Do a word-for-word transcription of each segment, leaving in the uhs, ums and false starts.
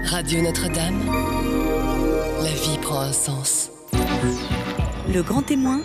Radio Notre-Dame. La vie prend un sens. Le grand témoin,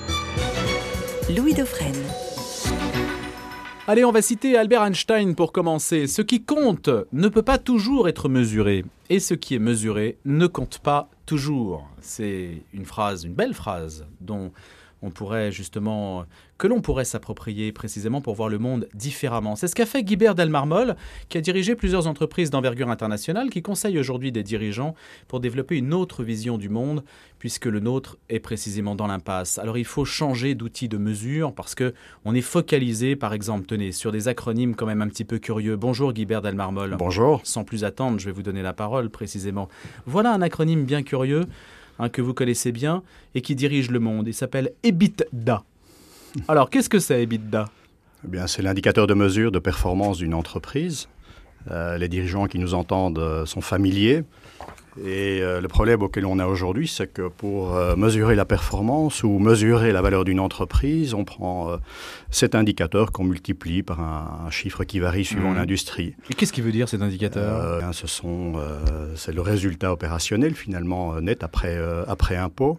Louis Dauphren. Allez, on va citer Albert Einstein pour commencer. Ce qui compte ne peut pas toujours être mesuré. Et ce qui est mesuré ne compte pas toujours. C'est une phrase, une belle phrase, dont on pourrait justement, que l'on pourrait s'approprier précisément pour voir le monde différemment. C'est ce qu'a fait Guibert Delmarmol, qui a dirigé plusieurs entreprises d'envergure internationale, qui conseille aujourd'hui des dirigeants pour développer une autre vision du monde, puisque le nôtre est précisément dans l'impasse. Alors il faut changer d'outil de mesure, parce qu'on est focalisé, par exemple, tenez, sur des acronymes quand même un petit peu curieux. Bonjour Guibert Delmarmol. Bonjour. Sans plus attendre, je vais vous donner la parole précisément. Voilà un acronyme bien curieux, Hein, que vous connaissez bien et qui dirige le monde. Il s'appelle EBITDA. Alors, qu'est-ce que c'est EBITDA ? Eh bien, c'est l'indicateur de mesure de performance d'une entreprise. Euh, les dirigeants qui nous entendent euh, sont familiers. Et euh, le problème auquel on a aujourd'hui, c'est que pour euh, mesurer la performance ou mesurer la valeur d'une entreprise, on prend euh, cet indicateur qu'on multiplie par un, un chiffre qui varie suivant mmh. l'industrie. Et qu'est-ce qui veut dire cet indicateur ? euh, ce sont, euh, C'est le résultat opérationnel finalement net après, euh, après impôt.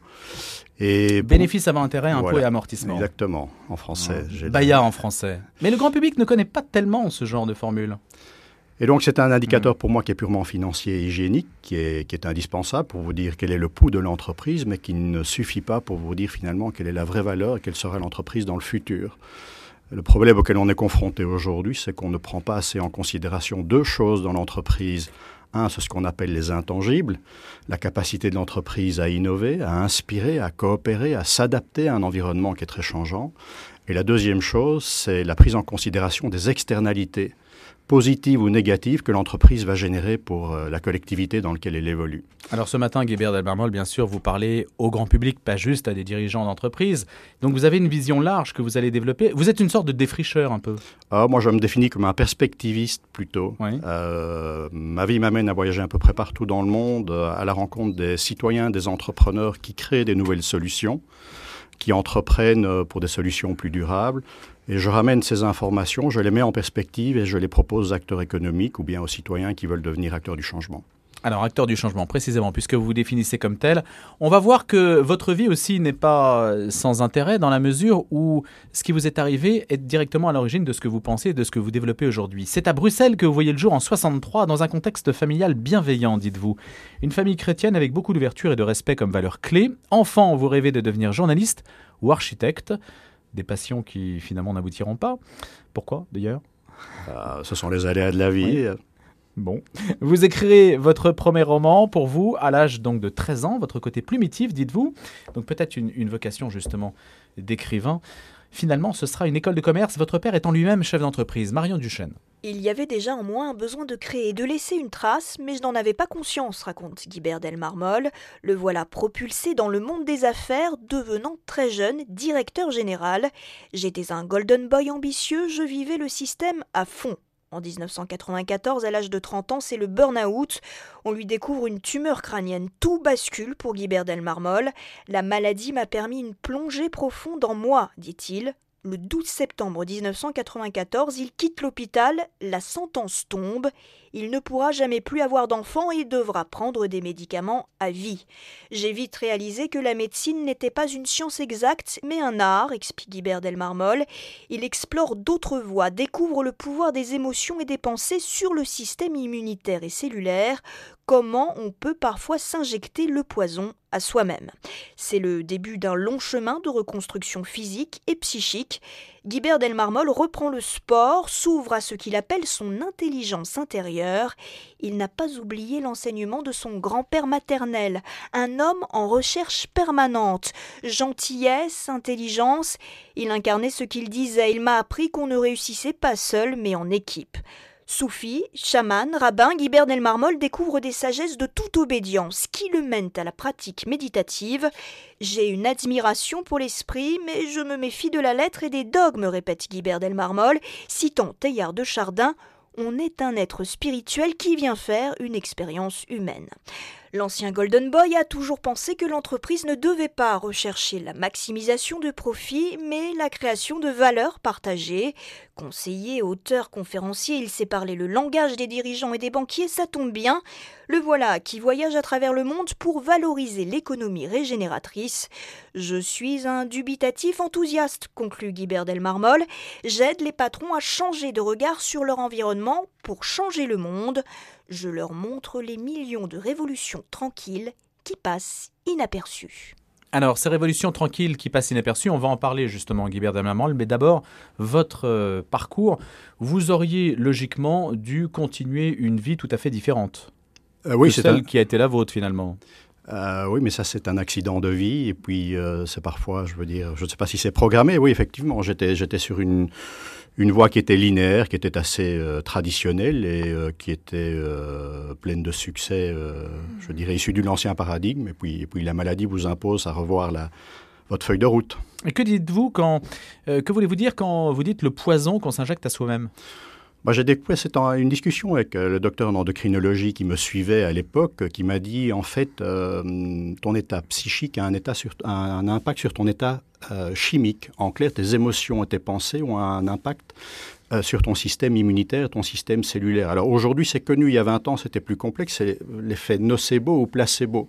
Et bénéfice avant intérêt, impôt voilà, et amortissement. Exactement, en français. Mmh. B A Y A en français. Mais le grand public ne connaît pas tellement ce genre de formule. Et donc, c'est un indicateur pour moi qui est purement financier et hygiénique, qui est, qui est indispensable pour vous dire quel est le pouls de l'entreprise, mais qui ne suffit pas pour vous dire finalement quelle est la vraie valeur et quelle sera l'entreprise dans le futur. Le problème auquel on est confronté aujourd'hui, c'est qu'on ne prend pas assez en considération deux choses dans l'entreprise. Un, c'est ce qu'on appelle les intangibles, la capacité de l'entreprise à innover, à inspirer, à coopérer, à s'adapter à un environnement qui est très changeant. Et la deuxième chose, c'est la prise en considération des externalités positive ou négative que l'entreprise va générer pour euh, la collectivité dans laquelle elle évolue. Alors ce matin, Guibert Delmarmol, bien sûr, vous parlez au grand public, pas juste à des dirigeants d'entreprise. Donc vous avez une vision large que vous allez développer. Vous êtes une sorte de défricheur un peu. Ah, moi, je me définis comme un perspectiviste plutôt. Oui. Euh, ma vie m'amène à voyager un peu près partout dans le monde, à la rencontre des citoyens, des entrepreneurs qui créent des nouvelles solutions, qui entreprennent pour des solutions plus durables. Et je ramène ces informations, je les mets en perspective et je les propose aux acteurs économiques ou bien aux citoyens qui veulent devenir acteurs du changement. Alors, acteurs du changement, précisément, puisque vous vous définissez comme tel, on va voir que votre vie aussi n'est pas sans intérêt dans la mesure où ce qui vous est arrivé est directement à l'origine de ce que vous pensez et de ce que vous développez aujourd'hui. C'est à Bruxelles que vous voyez le jour en soixante-trois, dans un contexte familial bienveillant, dites-vous. Une famille chrétienne avec beaucoup d'ouverture et de respect comme valeur clé. Enfant, vous rêvez de devenir journaliste ou architecte. Des passions qui, finalement, n'aboutiront pas. Pourquoi, d'ailleurs ? euh, Ce sont les aléas de la vie. Oui. Bon. Vous écrirez votre premier roman pour vous, à l'âge donc de treize ans, votre côté plumitif, dites-vous. Donc peut-être une, une vocation, justement, d'écrivain. Finalement, ce sera une école de commerce, votre père étant lui-même chef d'entreprise. Marion Duchesne. Il y avait déjà en moi un besoin de créer, de laisser une trace, mais je n'en avais pas conscience, raconte Guibert Delmarmol. Le voilà propulsé dans le monde des affaires, devenant très jeune directeur général. J'étais un golden boy ambitieux, je vivais le système à fond. En dix-neuf cent quatre-vingt-quatorze, à l'âge de trente ans, c'est le burn-out. On lui découvre une tumeur crânienne. Tout bascule pour Guibert Delmarmol. La maladie m'a permis une plongée profonde en moi, dit-il. Le douze septembre dix-neuf cent quatre-vingt-quatorze, il quitte l'hôpital, la sentence tombe. Il ne pourra jamais plus avoir d'enfant et devra prendre des médicaments à vie. J'ai vite réalisé que la médecine n'était pas une science exacte, mais un art, explique Guibert Delmarmol. Il explore d'autres voies, découvre le pouvoir des émotions et des pensées sur le système immunitaire et cellulaire, comment on peut parfois s'injecter le poison à soi-même. C'est le début d'un long chemin de reconstruction physique et psychique. Guibert Delmarmol reprend le sport, s'ouvre à ce qu'il appelle son intelligence intérieure. Il n'a pas oublié l'enseignement de son grand-père maternel, un homme en recherche permanente. Gentillesse, intelligence, il incarnait ce qu'il disait. Il m'a appris qu'on ne réussissait pas seul, mais en équipe. Soufi, chaman, rabbin, Guibert Delmarmol découvre des sagesses de toute obédience qui le mènent à la pratique méditative. J'ai une admiration pour l'esprit, mais je me méfie de la lettre et des dogmes, répète Guibert Delmarmol, citant Teilhard de Chardin. On est un être spirituel qui vient faire une expérience humaine. L'ancien Golden Boy a toujours pensé que l'entreprise ne devait pas rechercher la maximisation de profit, mais la création de valeur partagée. Conseiller, auteur, conférencier, il sait parler le langage des dirigeants et des banquiers, ça tombe bien. Le voilà qui voyage à travers le monde pour valoriser l'économie régénératrice. Je suis un dubitatif enthousiaste, conclut Guibert Delmarmol. J'aide les patrons à changer de regard sur leur environnement pour changer le monde. Je leur montre les millions de révolutions tranquilles qui passent inaperçues. Alors, ces révolutions tranquilles qui passent inaperçues, on va en parler justement, Guibert Delmarmol, mais d'abord, votre euh, parcours, vous auriez logiquement dû continuer une vie tout à fait différente euh, oui, que c'est celle un... qui a été la vôtre finalement. Euh, oui, mais ça, c'est un accident de vie. Et puis, euh, c'est parfois, je veux dire, je ne sais pas si c'est programmé. Oui, effectivement, j'étais, j'étais sur une, une voie qui était linéaire, qui était assez euh, traditionnelle et euh, qui était euh, pleine de succès, euh, je dirais, issue de l'ancien paradigme. Et puis, et puis, la maladie vous impose à revoir la, votre feuille de route. Et que dites-vous quand, euh, que voulez-vous dire quand vous dites le poison qu'on s'injecte à soi-même ? Moi, j'ai découvert, c'est une discussion avec le docteur en endocrinologie qui me suivait à l'époque, qui m'a dit, en fait, euh, ton état psychique a un, état sur, un, un impact sur ton état euh, chimique. En clair, tes émotions et tes pensées ont un impact euh, sur ton système immunitaire, ton système cellulaire. Alors aujourd'hui, c'est connu, il y a vingt ans, c'était plus complexe, c'est l'effet nocebo ou placebo.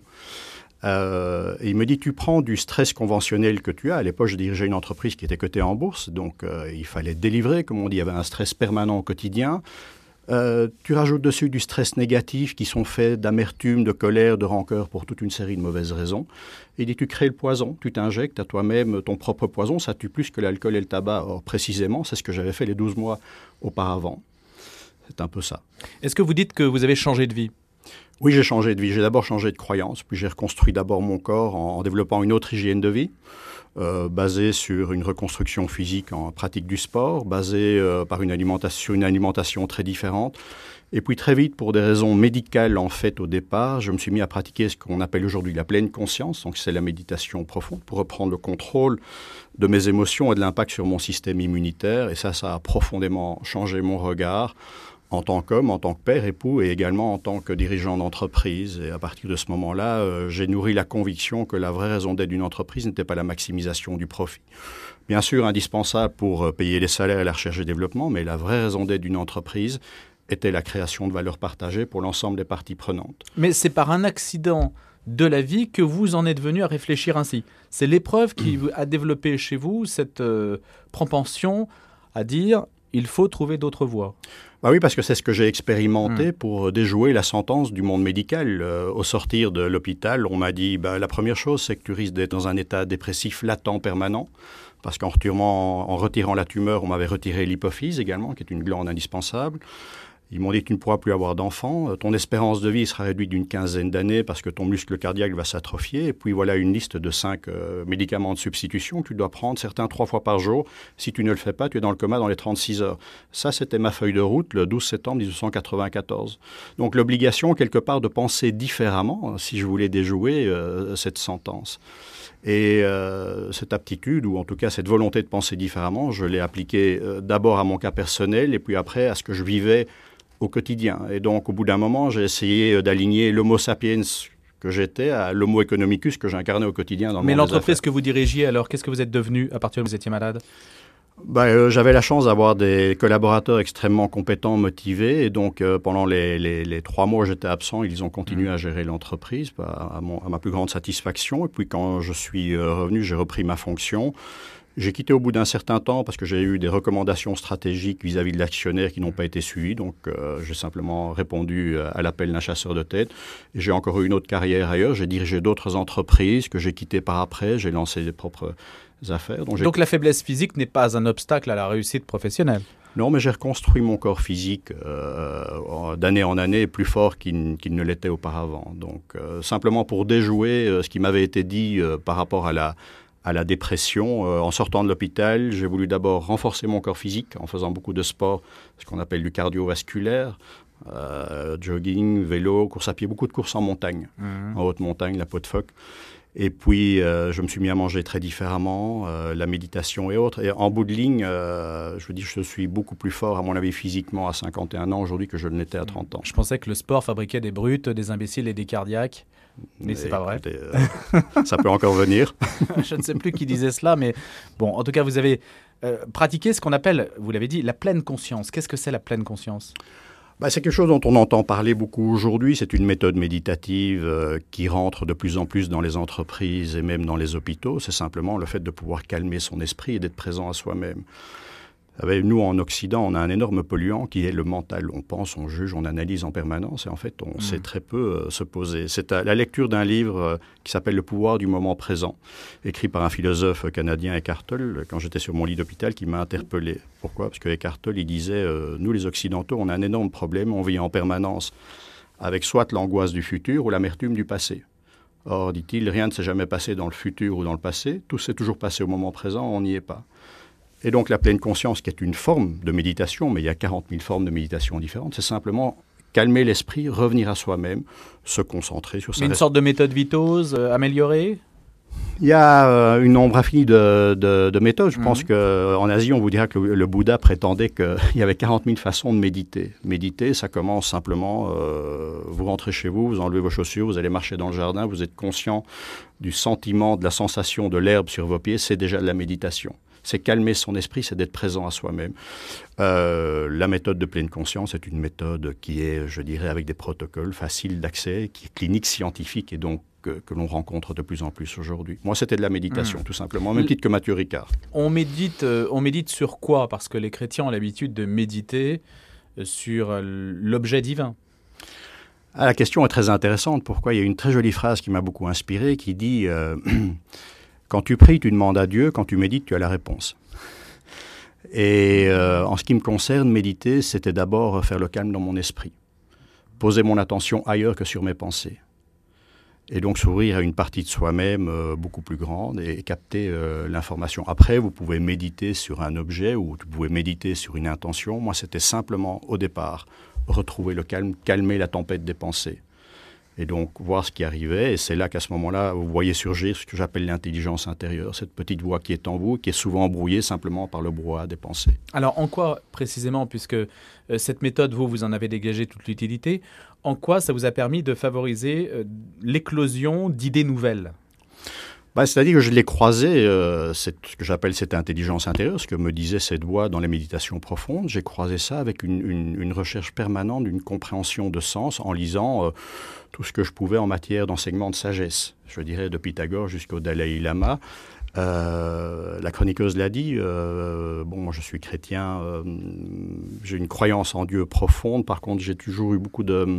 Euh, et il me dit, tu prends du stress conventionnel que tu as. À l'époque, je dirigeais une entreprise qui était cotée en bourse, donc euh, il fallait délivrer, comme on dit, il y avait un stress permanent au quotidien. Euh, tu rajoutes dessus du stress négatif qui sont faits d'amertume, de colère, de rancœur pour toute une série de mauvaises raisons. Et il dit, tu crées le poison, tu t'injectes à toi-même ton propre poison, ça tue plus que l'alcool et le tabac. Or, précisément, c'est ce que j'avais fait les douze mois auparavant. C'est un peu ça. Est-ce que vous dites que vous avez changé de vie ? Oui, j'ai changé de vie. J'ai d'abord changé de croyance, puis j'ai reconstruit d'abord mon corps en, en développant une autre hygiène de vie, euh, basée sur une reconstruction physique en pratique du sport, basée euh, par une alimentation, une alimentation très différente. Et puis très vite, pour des raisons médicales en fait au départ, je me suis mis à pratiquer ce qu'on appelle aujourd'hui la pleine conscience, donc c'est la méditation profonde, pour reprendre le contrôle de mes émotions et de l'impact sur mon système immunitaire. Et ça, ça a profondément changé mon regard en tant qu'homme, en tant que père, époux et également en tant que dirigeant d'entreprise. Et à partir de ce moment-là, euh, j'ai nourri la conviction que la vraie raison d'être d'une entreprise n'était pas la maximisation du profit. Bien sûr, indispensable pour euh, payer les salaires et la recherche et développement, mais la vraie raison d'être d'une entreprise était la création de valeur partagée pour l'ensemble des parties prenantes. Mais c'est par un accident de la vie que vous en êtes venu à réfléchir ainsi. C'est l'épreuve qui a développé chez vous cette euh, propension à dire « il faut trouver d'autres voies ». Bah oui, parce que c'est ce que j'ai expérimenté mmh. pour déjouer la sentence du monde médical. Euh, au sortir de l'hôpital, on m'a dit bah, la première chose, c'est que tu risques d'être dans un état dépressif latent permanent, parce qu'en retirant, en retirant la tumeur, on m'avait retiré l'hypophyse également, qui est une glande indispensable. Ils m'ont dit tu ne pourras plus avoir d'enfants, ton espérance de vie sera réduite d'une quinzaine d'années parce que ton muscle cardiaque va s'atrophier. Et puis voilà une liste de cinq euh, médicaments de substitution que tu dois prendre, certains trois fois par jour. Si tu ne le fais pas, tu es dans le coma dans les trente-six heures. Ça, c'était ma feuille de route le douze septembre dix-neuf cent quatre-vingt-quatorze. Donc l'obligation, quelque part, de penser différemment si je voulais déjouer euh, cette sentence. Et euh, cette aptitude, ou en tout cas cette volonté de penser différemment, je l'ai appliquée euh, d'abord à mon cas personnel et puis après à ce que je vivais au quotidien. Et donc, au bout d'un moment, j'ai essayé d'aligner l'homo sapiens que j'étais à l'homo economicus que j'incarnais au quotidien dans le Mais monde des l'entreprise affaires. que vous dirigiez, alors, qu'est-ce que vous êtes devenu à partir de vous étiez malade ? Ben, euh, j'avais la chance d'avoir des collaborateurs extrêmement compétents, motivés. Et donc, euh, pendant les, les, les trois mois où j'étais absent, ils ont continué mmh. à gérer l'entreprise à, à, mon, à ma plus grande satisfaction. Et puis, quand je suis euh, revenu, j'ai repris ma fonction. J'ai quitté au bout d'un certain temps parce que j'ai eu des recommandations stratégiques vis-à-vis de l'actionnaire qui n'ont pas été suivies. Donc, euh, j'ai simplement répondu à l'appel d'un chasseur de tête. Et j'ai encore eu une autre carrière ailleurs. J'ai dirigé d'autres entreprises que j'ai quittées par après. J'ai lancé des propres affaires. Donc, Donc la faiblesse physique n'est pas un obstacle à la réussite professionnelle ? Non, mais j'ai reconstruit mon corps physique euh, d'année en année plus fort qu'il, qu'il ne l'était auparavant. Donc, euh, simplement pour déjouer euh, ce qui m'avait été dit euh, par rapport à la... à la dépression. Euh, en sortant de l'hôpital, j'ai voulu d'abord renforcer mon corps physique en faisant beaucoup de sport, ce qu'on appelle du cardiovasculaire, euh, jogging, vélo, course à pied, beaucoup de courses en montagne, mmh. en haute montagne, la peau de phoque. Et puis, euh, je me suis mis à manger très différemment, euh, la méditation et autres. Et en bout de ligne, euh, je veux dire, je suis beaucoup plus fort, à mon avis, physiquement à cinquante et un ans aujourd'hui que je ne l'étais à trente ans. Je pensais que le sport fabriquait des brutes, des imbéciles et des cardiaques. Mais c'est pas vrai. Écoutez, euh, ça peut encore venir. Je ne sais plus qui disait cela, mais bon, en tout cas, vous avez euh, pratiqué ce qu'on appelle, vous l'avez dit, la pleine conscience. Qu'est-ce que c'est la pleine conscience ? Bah, c'est quelque chose dont on entend parler beaucoup aujourd'hui. C'est une méthode méditative euh, qui rentre de plus en plus dans les entreprises et même dans les hôpitaux. C'est simplement le fait de pouvoir calmer son esprit et d'être présent à soi-même. Nous, en Occident, on a un énorme polluant qui est le mental. On pense, on juge, on analyse en permanence et en fait, on mmh. sait très peu euh, se poser. C'est à la lecture d'un livre euh, qui s'appelle « Le pouvoir du moment présent », écrit par un philosophe canadien, Eckhart Tolle, quand j'étais sur mon lit d'hôpital, qui m'a interpellé. Pourquoi ? Parce que Eckhart Tolle, il disait euh, « Nous, les Occidentaux, on a un énorme problème. On vit en permanence avec soit l'angoisse du futur ou l'amertume du passé. Or, dit-il, rien ne s'est jamais passé dans le futur ou dans le passé. Tout s'est toujours passé au moment présent. On n'y est pas. » Et donc la pleine conscience, qui est une forme de méditation, mais il y a quarante mille formes de méditation différentes, c'est simplement calmer l'esprit, revenir à soi-même, se concentrer sur sa... Mais une sorte de méthode Vitose euh, améliorée ? Il y a euh, une nombre infinie de, de, de méthodes. Je mmh. pense qu'en Asie, on vous dira que le, le Bouddha prétendait qu'il y avait quarante mille façons de méditer. Méditer, ça commence simplement, euh, vous rentrez chez vous, vous enlevez vos chaussures, vous allez marcher dans le jardin, vous êtes conscient du sentiment, de la sensation de l'herbe sur vos pieds, c'est déjà de la méditation. C'est calmer son esprit, c'est d'être présent à soi-même. Euh, la méthode de pleine conscience est une méthode qui est, je dirais, avec des protocoles faciles d'accès, qui est clinique, scientifique et donc que, que l'on rencontre de plus en plus aujourd'hui. Moi, c'était de la méditation, mmh. tout simplement, au même titre que Mathieu Ricard. On médite, euh, on médite sur quoi ? Parce que les chrétiens ont l'habitude de méditer sur l'objet divin. Ah, la question est très intéressante. Pourquoi ? Il y a une très jolie phrase qui m'a beaucoup inspiré qui dit... Euh, Quand tu pries, tu demandes à Dieu. Quand tu médites, tu as la réponse. Et euh, en ce qui me concerne, méditer, c'était d'abord faire le calme dans mon esprit. Poser mon attention ailleurs que sur mes pensées. Et donc s'ouvrir à une partie de soi-même euh, beaucoup plus grande et, et capter euh, l'information. Après, vous pouvez méditer sur un objet ou vous pouvez méditer sur une intention. Moi, c'était simplement, au départ, retrouver le calme, calmer la tempête des pensées. Et donc, voir ce qui arrivait. Et c'est là qu'à ce moment-là, vous voyez surgir ce que j'appelle l'intelligence intérieure, cette petite voix qui est en vous, qui est souvent embrouillée simplement par le brouhaha des pensées. Alors, en quoi, précisément, puisque euh, cette méthode, vous, vous en avez dégagé toute l'utilité, en quoi ça vous a permis de favoriser euh, l'éclosion d'idées nouvelles ? Bah, c'est-à-dire que je l'ai croisé, euh, c'est ce que j'appelle cette intelligence intérieure, ce que me disait cette voix dans les méditations profondes. J'ai croisé ça avec une, une, une recherche permanente d'une compréhension de sens en lisant euh, tout ce que je pouvais en matière d'enseignement de sagesse. Je dirais de Pythagore jusqu'au Dalai Lama. Euh, la chroniqueuse l'a dit, euh, bon, moi je suis chrétien, euh, j'ai une croyance en Dieu profonde. Par contre, j'ai toujours eu beaucoup de...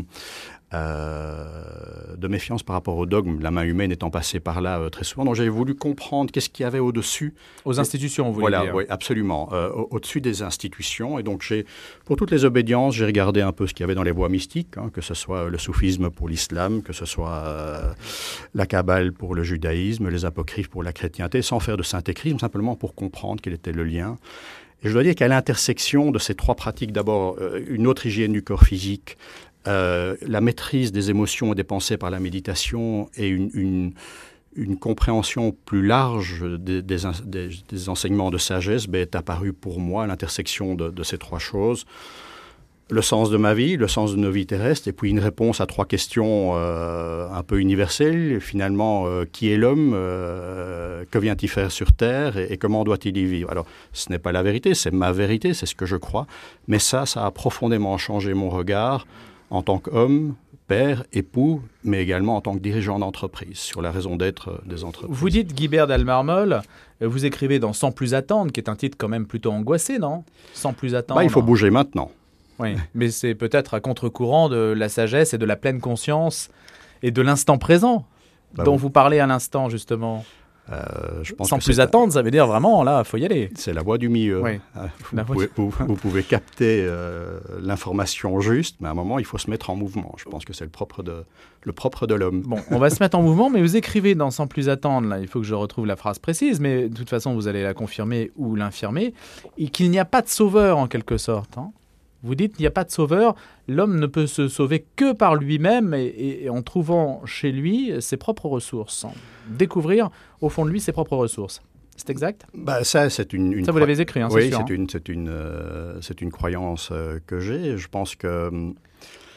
Euh, de méfiance par rapport au dogme, la main humaine étant passée par là euh, très souvent. Donc j'avais voulu comprendre qu'est-ce qu'il y avait au-dessus. Aux institutions, vous voulez voilà, dire. Oui, absolument. Euh, au- au-dessus des institutions. Et donc, j'ai, pour toutes les obédiences, j'ai regardé un peu ce qu'il y avait dans les voies mystiques, hein, que ce soit le soufisme pour l'islam, que ce soit euh, la kabbale pour le judaïsme, les apocryphes pour la chrétienté, sans faire de synthétisme, simplement pour comprendre quel était le lien. Et je dois dire qu'à l'intersection de ces trois pratiques, d'abord, euh, une autre hygiène du corps physique, Euh, la maîtrise des émotions et des pensées par la méditation et une, une, une compréhension plus large des, des, des, des enseignements de sagesse ben, est apparue pour moi à l'intersection de, de ces trois choses. Le sens de ma vie, le sens de nos vies terrestres, et puis une réponse à trois questions euh, un peu universelles. Finalement, euh, qui est l'homme, euh, que vient-il faire sur Terre et, et comment doit-il y vivre? Alors, ce n'est pas la vérité, c'est ma vérité, c'est ce que je crois. Mais ça, ça a profondément changé mon regard en tant qu'homme, père, époux, mais également en tant que dirigeant d'entreprise, sur la raison d'être des entreprises. Vous dites Guibert d'Almarmol, vous écrivez dans Sans plus attendre, qui est un titre quand même plutôt angoissé, non? Sans plus attendre. Bah, il faut bouger maintenant. Oui, mais c'est peut-être à contre-courant de la sagesse et de la pleine conscience et de l'instant présent, bah, dont vous, vous parlez à l'instant, justement. Euh, je pense Sans que plus attendre, ça veut dire vraiment, là, il faut y aller. C'est la voie du milieu. Oui. Vous, pouvez, vous, vous pouvez capter euh, l'information juste, mais à un moment, il faut se mettre en mouvement. Je pense que c'est le propre de, le propre de l'homme. Bon, on va se mettre en mouvement, mais vous écrivez dans Sans plus attendre, là, il faut que je retrouve la phrase précise, mais de toute façon, vous allez la confirmer ou l'infirmer, et qu'il n'y a pas de sauveur, en quelque sorte, hein. Vous dites qu'il n'y a pas de sauveur, l'homme ne peut se sauver que par lui-même et, et en trouvant chez lui ses propres ressources, en découvrir au fond de lui ses propres ressources. C'est exact? Bah, ça, c'est une, une ça, vous l'avez écrit, hein, oui, c'est sûr. Oui, c'est une, c'est une, euh, c'est une croyance euh, que j'ai. Je pense que... Il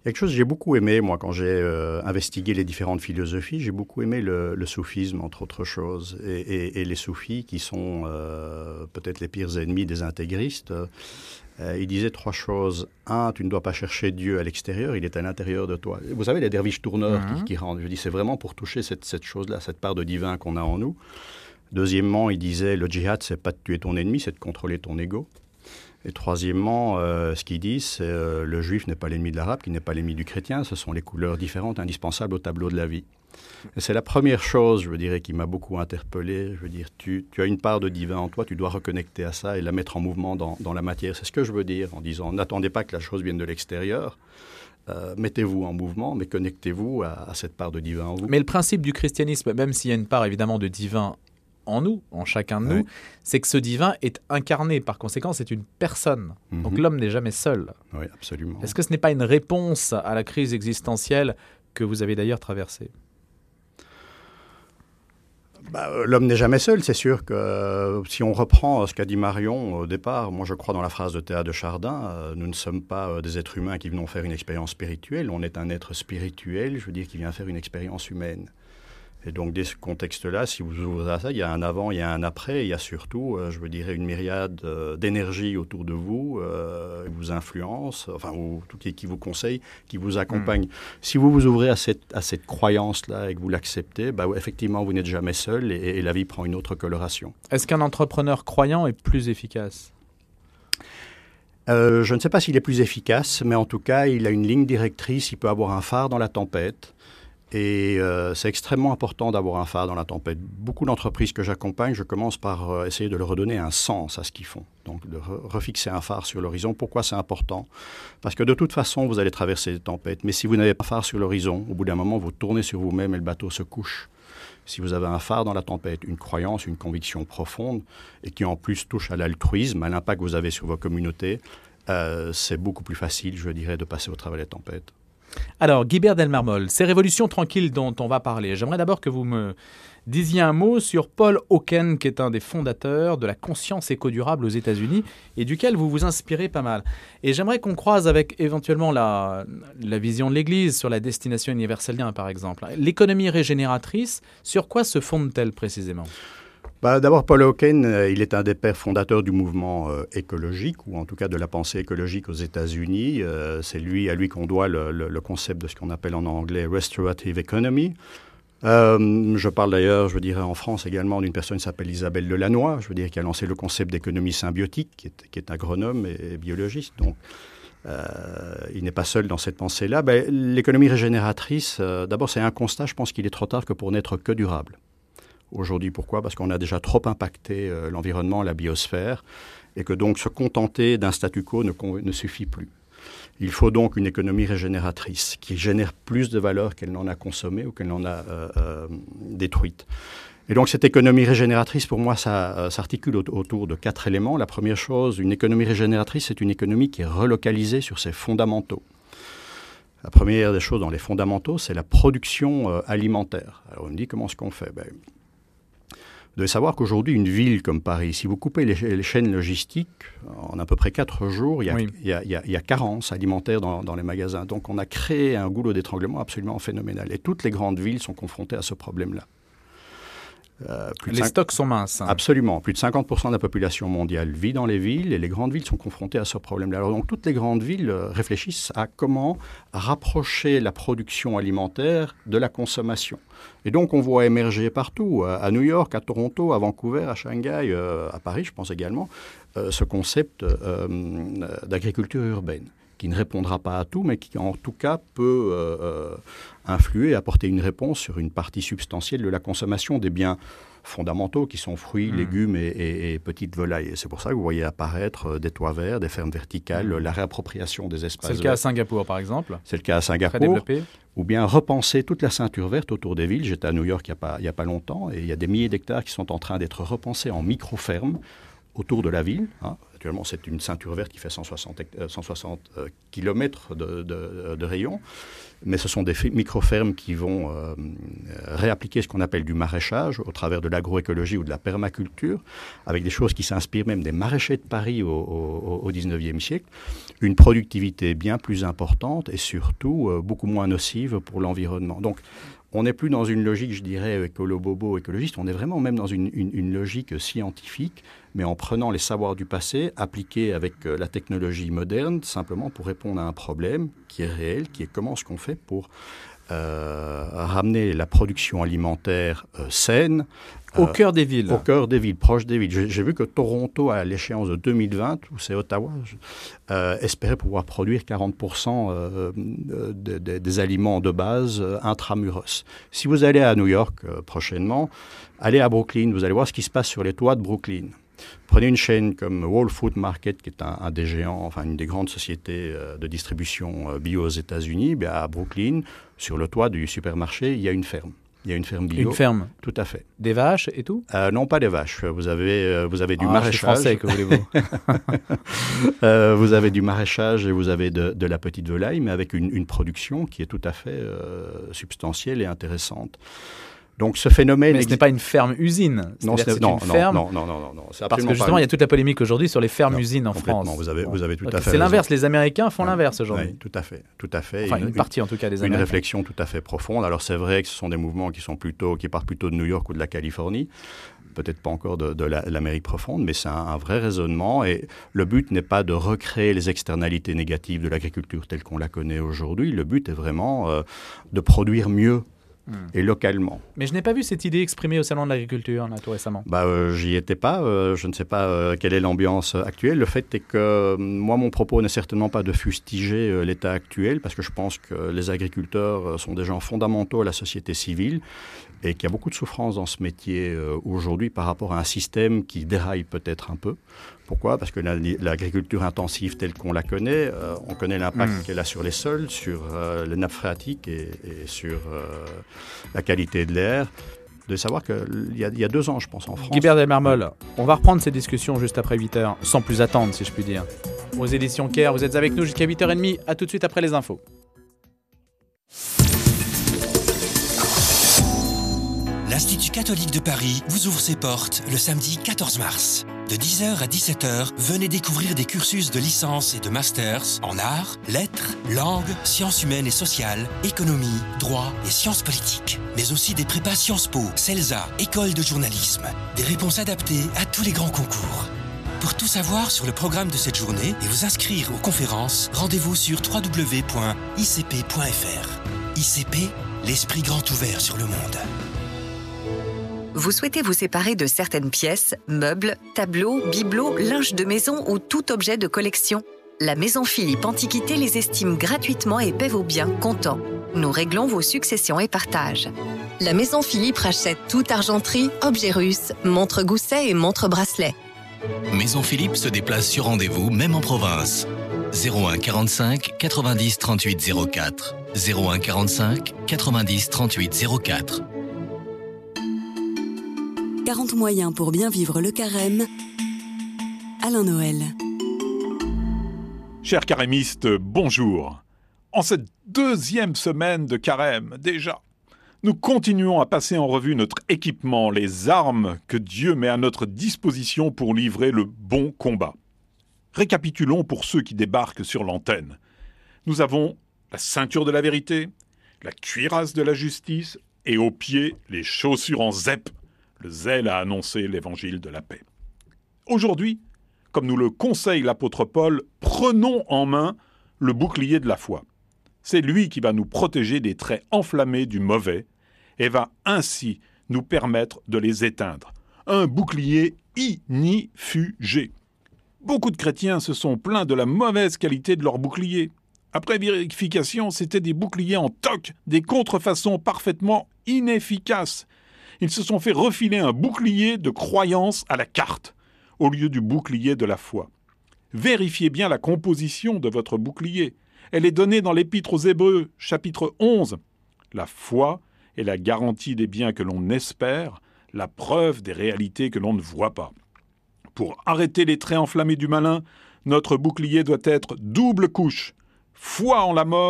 Quelque chose que j'ai beaucoup aimé, moi, quand j'ai euh, investigué les différentes philosophies, j'ai beaucoup aimé le, le soufisme, entre autres choses. Et, et, et les soufis, qui sont euh, peut-être les pires ennemis des intégristes, euh, ils disaient trois choses. Un, tu ne dois pas chercher Dieu à l'extérieur, il est à l'intérieur de toi. Vous savez, les derviches tourneurs mmh. qui, qui rendent, je dis, c'est vraiment pour toucher cette, cette chose-là, cette part de divin qu'on a en nous. Deuxièmement, il disait, le djihad, c'est pas de tuer ton ennemi, c'est de contrôler ton ego. Et troisièmement, euh, ce qu'ils disent, c'est euh, le juif n'est pas l'ennemi de l'arabe, qui n'est pas l'ennemi du chrétien, ce sont les couleurs différentes indispensables au tableau de la vie. Et c'est la première chose, je veux dire, qui m'a beaucoup interpellé. Je veux dire, tu, tu as une part de divin en toi, tu dois reconnecter à ça et la mettre en mouvement dans, dans la matière. C'est ce que je veux dire en disant, n'attendez pas que la chose vienne de l'extérieur. Euh, mettez-vous en mouvement, mais connectez-vous à, à cette part de divin en vous. Mais le principe du christianisme, même s'il y a une part évidemment de divin en nous, en chacun de nous, oui. c'est que ce divin est incarné. Par conséquent, c'est une personne. Mm-hmm. Donc l'homme n'est jamais seul. Oui, absolument. Est-ce que ce n'est pas une réponse à la crise existentielle que vous avez d'ailleurs traversée ? Bah, l'homme n'est jamais seul, c'est sûr que euh, si on reprend ce qu'a dit Marion au départ, moi je crois dans la phrase de Théa de Chardin, euh, nous ne sommes pas euh, des êtres humains qui venons faire une expérience spirituelle, on est un être spirituel, je veux dire, qui vient faire une expérience humaine. Et donc, dès ce contexte-là, si vous ouvrez à ça, il y a un avant, il y a un après, il y a surtout, euh, je veux dire, une myriade euh, d'énergie autour de vous, euh, qui vous influence, enfin, ou, qui, qui vous conseille, qui vous accompagne. Mmh. Si vous vous ouvrez à cette, à cette croyance-là et que vous l'acceptez, bah, effectivement, vous n'êtes jamais seul et, et la vie prend une autre coloration. Est-ce qu'un entrepreneur croyant est plus efficace ? euh, Je ne sais pas s'il est plus efficace, mais en tout cas, il a une ligne directrice, il peut avoir un phare dans la tempête. Et euh, c'est extrêmement important d'avoir un phare dans la tempête. Beaucoup d'entreprises que j'accompagne, je commence par euh, essayer de leur redonner un sens à ce qu'ils font. Donc de re- refixer un phare sur l'horizon. Pourquoi c'est important ? Parce que de toute façon, vous allez traverser des tempêtes. Mais si vous n'avez pas un phare sur l'horizon, au bout d'un moment, vous tournez sur vous-même et le bateau se couche. Si vous avez un phare dans la tempête, une croyance, une conviction profonde, et qui en plus touche à l'altruisme, à l'impact que vous avez sur vos communautés, euh, c'est beaucoup plus facile, je dirais, de passer au travers des tempêtes. Alors, Guibert Delmarmol, ces révolutions tranquilles dont on va parler, j'aimerais d'abord que vous me disiez un mot sur Paul Hawken, qui est un des fondateurs de la conscience éco-durable aux États-Unis et duquel vous vous inspirez pas mal. Et j'aimerais qu'on croise avec éventuellement la, la vision de l'Église sur la destination universelle, par exemple. L'économie régénératrice, sur quoi se fonde-t-elle précisément ? Bah, d'abord, Paul Hawken, euh, il est un des pères fondateurs du mouvement euh, écologique, ou en tout cas de la pensée écologique aux États-Unis. Euh, c'est lui, à lui qu'on doit le, le, le concept de ce qu'on appelle en anglais « restorative economy ». Euh, je parle d'ailleurs, je dirais en France également, d'une personne qui s'appelle Isabelle Delannoy, je veux dire, qui a lancé le concept d'économie symbiotique, qui est, qui est agronome et, et biologiste. Donc, euh, il n'est pas seul dans cette pensée-là. Ben, l'économie régénératrice, euh, d'abord, c'est un constat, je pense qu'il est trop tard que pour n'être que durable. Aujourd'hui, pourquoi ? Parce qu'on a déjà trop impacté euh, l'environnement, la biosphère, et que donc se contenter d'un statu quo ne, ne suffit plus. Il faut donc une économie régénératrice qui génère plus de valeur qu'elle n'en a consommé ou qu'elle n'en a euh, euh, détruite. Et donc cette économie régénératrice, pour moi, ça euh, s'articule autour de quatre éléments. La première chose, une économie régénératrice, c'est une économie qui est relocalisée sur ses fondamentaux. La première des choses dans les fondamentaux, c'est la production euh, alimentaire. Alors on me dit, comment est-ce qu'on fait ? Ben, Vous devez savoir qu'aujourd'hui, une ville comme Paris, si vous coupez les, les chaînes logistiques, en à peu près quatre jours, il y a, oui. il y a, il y a, il y a carence alimentaire dans, dans les magasins. Donc on a créé un goulot d'étranglement absolument phénoménal. Et toutes les grandes villes sont confrontées à ce problème-là. Euh, les cinq... stocks sont minces. Hein. Absolument. Plus de cinquante pour cent de la population mondiale vit dans les villes et les grandes villes sont confrontées à ce problème-là. Alors, donc toutes les grandes villes euh, réfléchissent à comment rapprocher la production alimentaire de la consommation. Et donc on voit émerger partout, à, à New York, à Toronto, à Vancouver, à Shanghai, euh, à Paris, je pense également, euh, ce concept euh, d'agriculture urbaine, qui ne répondra pas à tout, mais qui en tout cas peut euh, euh, influer et apporter une réponse sur une partie substantielle de la consommation des biens fondamentaux qui sont fruits, mmh. légumes et, et, et petites volailles. Et c'est pour ça que vous voyez apparaître des toits verts, des fermes verticales, mmh. la réappropriation des espaces verts. C'est le cas à Singapour, par exemple. C'est le cas à Singapour. Très développé. Ou bien repenser toute la ceinture verte autour des villes. J'étais à New York il n'y a pas, il y a pas longtemps et il y a des milliers d'hectares qui sont en train d'être repensés en micro-fermes autour de la ville. Hein. Actuellement, c'est une ceinture verte qui fait cent soixante kilomètres de, de, de rayon. mais ce sont des micro-fermes qui vont euh, réappliquer ce qu'on appelle du maraîchage au travers de l'agroécologie ou de la permaculture, avec des choses qui s'inspirent même des maraîchers de Paris au, au, au dix-neuvième siècle, une productivité bien plus importante et surtout euh, beaucoup moins nocive pour l'environnement. Donc, on n'est plus dans une logique, je dirais, écolo-bobo, écologiste, on est vraiment même dans une, une, une logique scientifique, mais en prenant les savoirs du passé, appliqués avec la technologie moderne, simplement pour répondre à un problème qui est réel, qui est comment est-ce qu'on fait pour euh, ramener la production alimentaire euh, saine, Au euh, cœur des villes. Au cœur des villes, proche des villes. J'ai, j'ai vu que Toronto, à l'échéance de deux mille vingt, ou c'est Ottawa, euh, espérait pouvoir produire quarante pour cent euh, de, de, des aliments de base euh, intramuros. Si vous allez à New York euh, prochainement, allez à Brooklyn, vous allez voir ce qui se passe sur les toits de Brooklyn. Prenez une chaîne comme Whole Foods Market, qui est un, un des géants, enfin une des grandes sociétés euh, de distribution euh, bio aux États-Unis. Bien, à Brooklyn, sur le toit du supermarché, il y a une ferme. Il y a une ferme bio. Une ferme. Tout à fait. Des vaches et tout euh, Non, pas des vaches. Vous avez, euh, vous avez du ah, maraîchage. Je suis français, que voulez-vous euh, Vous avez du maraîchage et vous avez de, de la petite volaille, mais avec une, une production qui est tout à fait euh, substantielle et intéressante. Donc ce phénomène... Mais ce n'est pas une ferme-usine. Non, c'est, c'est non, une non, ferme. non, non, non, non, non. C'est parce que justement, pas... il y a toute la polémique aujourd'hui sur les fermes-usines en France. Vous avez, vous avez tout okay. à fait C'est l'inverse. raison. Les Américains font ouais. l'inverse aujourd'hui. Oui, tout à fait, tout à fait. Enfin, une, une partie en tout cas des Américains. Une réflexion tout à fait profonde. Alors c'est vrai que ce sont des mouvements qui sont plutôt, qui partent plutôt de New York ou de la Californie. Peut-être pas encore de, de la, l'Amérique profonde, mais c'est un, un vrai raisonnement. Et le but n'est pas de recréer les externalités négatives de l'agriculture telle qu'on la connaît aujourd'hui. Le but est vraiment euh, de produire mieux. Et localement. Mais je n'ai pas vu cette idée exprimée au Salon de l'Agriculture, là, tout récemment. Bah, euh, j'y étais pas. Euh, je ne sais pas euh, quelle est l'ambiance actuelle. Le fait est que euh, moi, mon propos n'est certainement pas de fustiger euh, l'état actuel, parce que je pense que les agriculteurs euh, sont des gens fondamentaux à la société civile et qu'il y a beaucoup de souffrance dans ce métier euh, aujourd'hui par rapport à un système qui déraille peut-être un peu. Pourquoi ? Parce que la, l'agriculture intensive telle qu'on la connaît, euh, on connaît l'impact mmh. qu'elle a sur les sols, sur euh, les nappes phréatiques et, et sur euh, la qualité de l'air. De savoir qu'il y, y a deux ans, je pense, en France. Guibert Delmarmol, on va reprendre ces discussions juste après huit heures, sans plus attendre, si je puis dire. Aux éditions Caire, vous êtes avec nous jusqu'à huit heures trente. À tout de suite après les infos. L'Institut catholique de Paris vous ouvre ses portes le samedi quatorze mars. De dix heures à dix-sept heures, venez découvrir des cursus de licence et de masters en arts, lettres, langues, sciences humaines et sociales, économie, droit et sciences politiques. Mais aussi des prépas Sciences Po, CELSA, école de journalisme. Des réponses adaptées à tous les grands concours. Pour tout savoir sur le programme de cette journée et vous inscrire aux conférences, rendez-vous sur w w w point i c p point f r. I C P, l'esprit grand ouvert sur le monde. Vous souhaitez vous séparer de certaines pièces, meubles, tableaux, bibelots, linge de maison ou tout objet de collection ? La Maison Philippe Antiquité les estime gratuitement et paie vos biens comptant. Nous réglons vos successions et partages. La Maison Philippe rachète toute argenterie, objets russes, montres gousset et montres bracelets. Maison Philippe se déplace sur rendez-vous, même en province. zéro un quarante-cinq quatre-vingt-dix trente-huit zéro quatre. zéro un quarante-cinq quatre-vingt-dix trente-huit zéro quatre. quarante moyens pour bien vivre le carême. Alain Noël. Chers carémistes, bonjour. En cette deuxième semaine de carême, déjà, nous continuons à passer en revue notre équipement, les armes que Dieu met à notre disposition pour livrer le bon combat. Récapitulons pour ceux qui débarquent sur l'antenne. Nous avons la ceinture de la vérité, la cuirasse de la justice et aux pieds les chaussures en zep, le zèle à annoncer l'évangile de la paix. Aujourd'hui, comme nous le conseille l'apôtre Paul, prenons en main le bouclier de la foi. C'est lui qui va nous protéger des traits enflammés du mauvais et va ainsi nous permettre de les éteindre. Un bouclier inifugé. Beaucoup de chrétiens se sont plaints de la mauvaise qualité de leur bouclier. Après vérification, c'étaient des boucliers en toc, des contrefaçons parfaitement inefficaces. Ils se sont fait refiler un bouclier de croyance à la carte, au lieu du bouclier de la foi. Vérifiez bien la composition de votre bouclier. Elle est donnée dans l'Épître aux Hébreux, chapitre onze. La foi est la garantie des biens que l'on espère, la preuve des réalités que l'on ne voit pas. Pour arrêter les traits enflammés du malin, notre bouclier doit être double couche. Foi en la mort,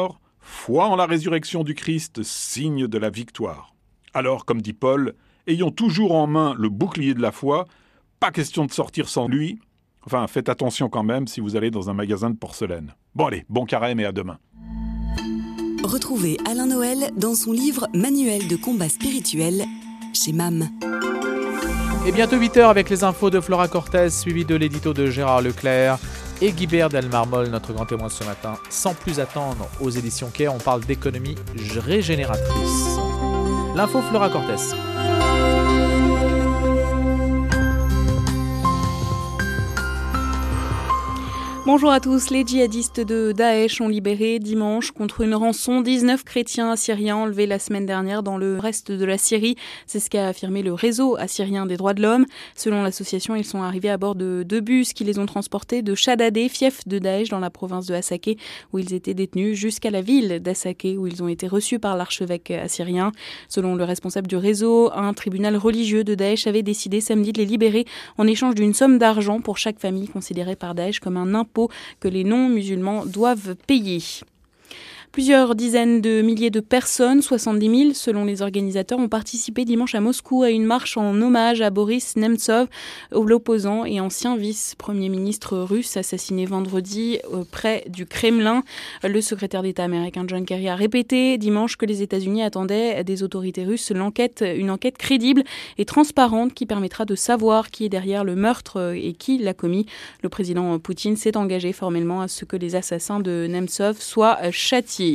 Foi en la résurrection du Christ, signe de la victoire. Alors, comme dit Paul, ayons toujours en main le bouclier de la foi, pas question de sortir sans lui. Enfin, faites attention quand même si vous allez dans un magasin de porcelaine. Bon allez, bon carême et à demain. Retrouvez Alain Noël dans son livre Manuel de combat spirituel chez M A M. Et bientôt huit heures avec les infos de Flora Cortez, suivi de l'édito de Gérard Leclerc et Guibert Delmarmol, notre grand témoin ce matin. Sans plus attendre, aux éditions Care, on parle d'économie régénératrice. L'info Flora Cortez. Bonjour à tous, les djihadistes de Daesh ont libéré dimanche contre une rançon dix-neuf chrétiens assyriens enlevés la semaine dernière dans le reste de la Syrie. C'est ce qu'a affirmé le réseau assyrien des droits de l'homme. Selon l'association, ils sont arrivés à bord de deux bus qui les ont transportés de Shadadeh, fief de Daesh dans la province de Hasakeh, où ils étaient détenus, jusqu'à la ville d'Hasakeh, où ils ont été reçus par l'archevêque assyrien. Selon le responsable du réseau, un tribunal religieux de Daesh avait décidé samedi de les libérer en échange d'une somme d'argent pour chaque famille considérée par Daesh comme un impôt que les non-musulmans doivent payer. Plusieurs dizaines de milliers de personnes, soixante-dix mille selon les organisateurs, ont participé dimanche à Moscou à une marche en hommage à Boris Nemtsov, l'opposant et ancien vice-premier ministre russe assassiné vendredi près du Kremlin. Le secrétaire d'État américain John Kerry a répété dimanche que les États-Unis attendaient des autorités russes l'enquête, une enquête crédible et transparente qui permettra de savoir qui est derrière le meurtre et qui l'a commis. Le président Poutine s'est engagé formellement à ce que les assassins de Nemtsov soient châtiés.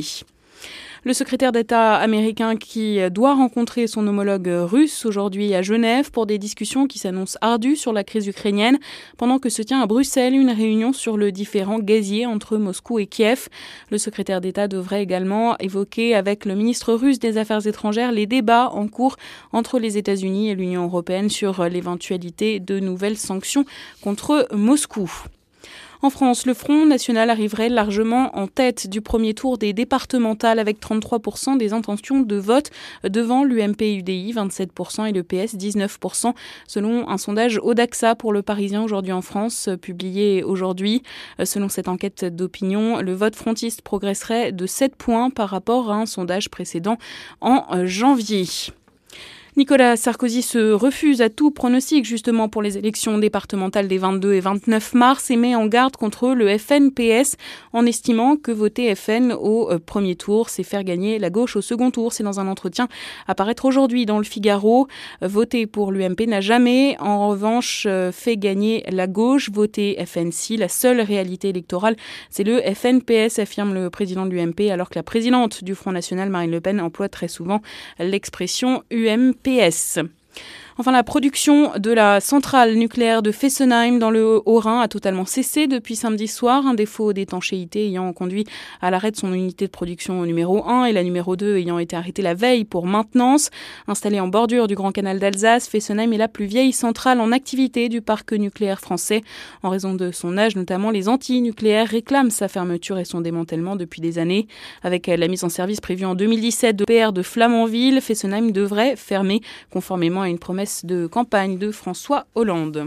Le secrétaire d'État américain qui doit rencontrer son homologue russe aujourd'hui à Genève pour des discussions qui s'annoncent ardues sur la crise ukrainienne, pendant que se tient à Bruxelles une réunion sur le différend gazier entre Moscou et Kiev. Le secrétaire d'État devrait également évoquer avec le ministre russe des Affaires étrangères les débats en cours entre les États-Unis et l'Union européenne sur l'éventualité de nouvelles sanctions contre Moscou. En France, le Front National arriverait largement en tête du premier tour des départementales avec trente-trois pour cent des intentions de vote devant l'U M P U D I, vingt-sept pour cent et le P S, dix-neuf pour cent, selon un sondage Odaxa pour le Parisien aujourd'hui en France, publié aujourd'hui. Selon cette enquête d'opinion, le vote frontiste progresserait de sept points par rapport à un sondage précédent en janvier. Nicolas Sarkozy se refuse à tout pronostic justement pour les élections départementales des vingt-deux et vingt-neuf mars et met en garde contre le F N P S en estimant que voter F N au premier tour, c'est faire gagner la gauche au second tour. C'est dans un entretien à paraître aujourd'hui dans le Figaro. Voter pour l'U M P n'a jamais, en revanche, fait gagner la gauche. Voter F N si, la seule réalité électorale, c'est le F N P S, affirme le président de l'U M P, alors que la présidente du Front National, Marine Le Pen, emploie très souvent l'expression U M P S. Enfin, la production de la centrale nucléaire de Fessenheim dans le Haut-Rhin a totalement cessé depuis samedi soir, un défaut d'étanchéité ayant conduit à l'arrêt de son unité de production numéro un et la numéro deux ayant été arrêtée la veille pour maintenance. Installée en bordure du Grand Canal d'Alsace, Fessenheim est la plus vieille centrale en activité du parc nucléaire français. En raison de son âge, notamment, les anti-nucléaires réclament sa fermeture et son démantèlement depuis des années. Avec la mise en service prévue en deux mille dix-sept de P R de Flamanville, Fessenheim devrait fermer conformément à une promesse de campagne de François Hollande.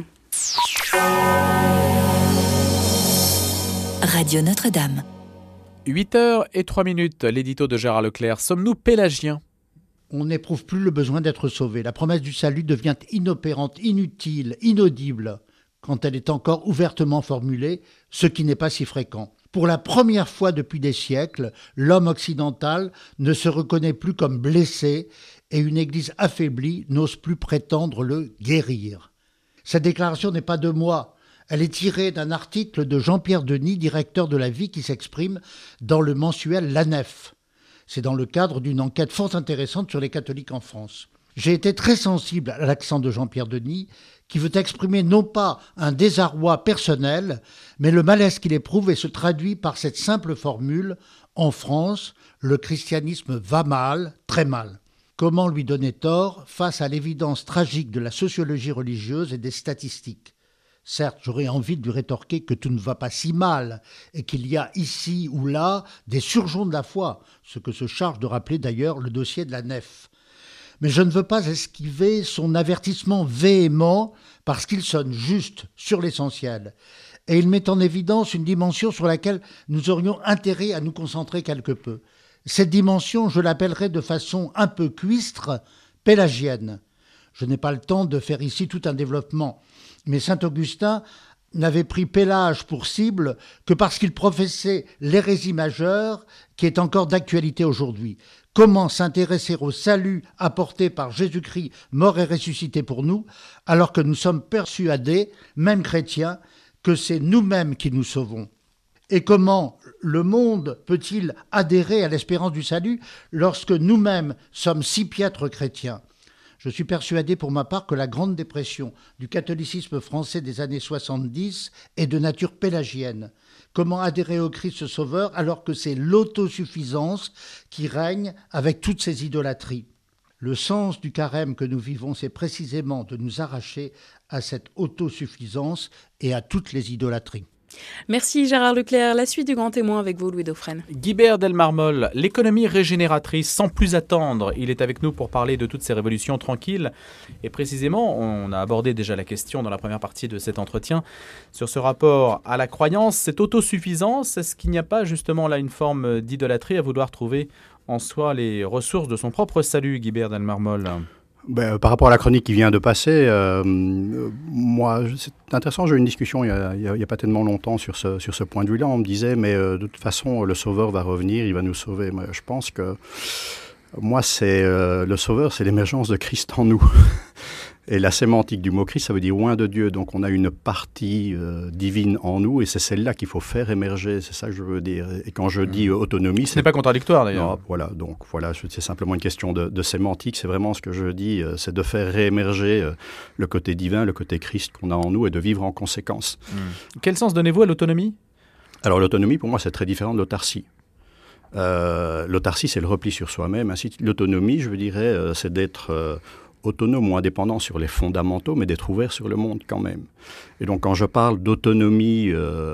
Radio Notre-Dame. huit heures zéro trois minutes, l'édito de Gérard Leclerc. Sommes-nous pélagiens ? On n'éprouve plus le besoin d'être sauvé. La promesse du salut devient inopérante, inutile, inaudible, quand elle est encore ouvertement formulée, ce qui n'est pas si fréquent. Pour la première fois depuis des siècles, l'homme occidental ne se reconnaît plus comme blessé et une église affaiblie n'ose plus prétendre le guérir. Cette déclaration n'est pas de moi. Elle est tirée d'un article de Jean-Pierre Denis, directeur de la vie, qui s'exprime dans le mensuel La Nef. C'est dans le cadre d'une enquête fort intéressante sur les catholiques en France. J'ai été très sensible à l'accent de Jean-Pierre Denis, qui veut exprimer non pas un désarroi personnel, mais le malaise qu'il éprouve et se traduit par cette simple formule « En France, le christianisme va mal, très mal ». Comment lui donner tort face à l'évidence tragique de la sociologie religieuse et des statistiques ? Certes, j'aurais envie de lui rétorquer que tout ne va pas si mal et qu'il y a ici ou là des surgeons de la foi, ce que se charge de rappeler d'ailleurs le dossier de la Nef. Mais je ne veux pas esquiver son avertissement véhément parce qu'il sonne juste sur l'essentiel. Et il met en évidence une dimension sur laquelle nous aurions intérêt à nous concentrer quelque peu. Cette dimension, je l'appellerai de façon un peu cuistre, pélagienne. Je n'ai pas le temps de faire ici tout un développement, mais saint Augustin n'avait pris Pélage pour cible que parce qu'il professait l'hérésie majeure qui est encore d'actualité aujourd'hui. Comment s'intéresser au salut apporté par Jésus-Christ, mort et ressuscité pour nous, alors que nous sommes persuadés, même chrétiens, que c'est nous-mêmes qui nous sauvons? Et comment le monde peut-il adhérer à l'espérance du salut lorsque nous-mêmes sommes si piètres chrétiens? Je suis persuadé pour ma part que la grande dépression du catholicisme français des années soixante-dix est de nature pélagienne. Comment adhérer au Christ Sauveur alors que c'est l'autosuffisance qui règne avec toutes ces idolâtries? Le sens du carême que nous vivons, c'est précisément de nous arracher à cette autosuffisance et à toutes les idolâtries. Merci Gérard Leclerc. La suite du Grand Témoin avec vous, Louis Dauphren. Guibert Delmarmol, l'économie régénératrice, sans plus attendre. Il est avec nous pour parler de toutes ces révolutions tranquilles. Et précisément, on a abordé déjà la question dans la première partie de cet entretien sur ce rapport à la croyance, cette autosuffisance. Est-ce qu'il n'y a pas justement là une forme d'idolâtrie à vouloir trouver en soi les ressources de son propre salut, Guibert Delmarmol? Ben, par rapport à la chronique qui vient de passer, euh, moi, c'est intéressant, j'ai eu une discussion il n'y a, a, a pas tellement longtemps sur ce, sur ce point de vue-là. On me disait, mais euh, de toute façon, le Sauveur va revenir, il va nous sauver. Mais je pense que, moi, c'est euh, le Sauveur, c'est l'émergence de Christ en nous. Et la sémantique du mot Christ, ça veut dire oint de Dieu. Donc on a une partie euh, divine en nous et c'est celle-là qu'il faut faire émerger. C'est ça que je veux dire. Et quand je dis euh, autonomie... Ce n'est pas contradictoire d'ailleurs. Non, voilà, donc voilà, c'est simplement une question de, de sémantique. C'est vraiment ce que je dis, euh, c'est de faire réémerger euh, le côté divin, le côté Christ qu'on a en nous et de vivre en conséquence. Mmh. Quel sens donnez-vous à l'autonomie? Alors l'autonomie, pour moi, c'est très différent de l'autarcie. Euh, l'autarcie, c'est le repli sur soi-même. Ainsi, l'autonomie, je veux dirais, euh, c'est d'être... Euh, autonome ou indépendant sur les fondamentaux, mais d'être ouvert sur le monde quand même. Et donc quand je parle d'autonomie,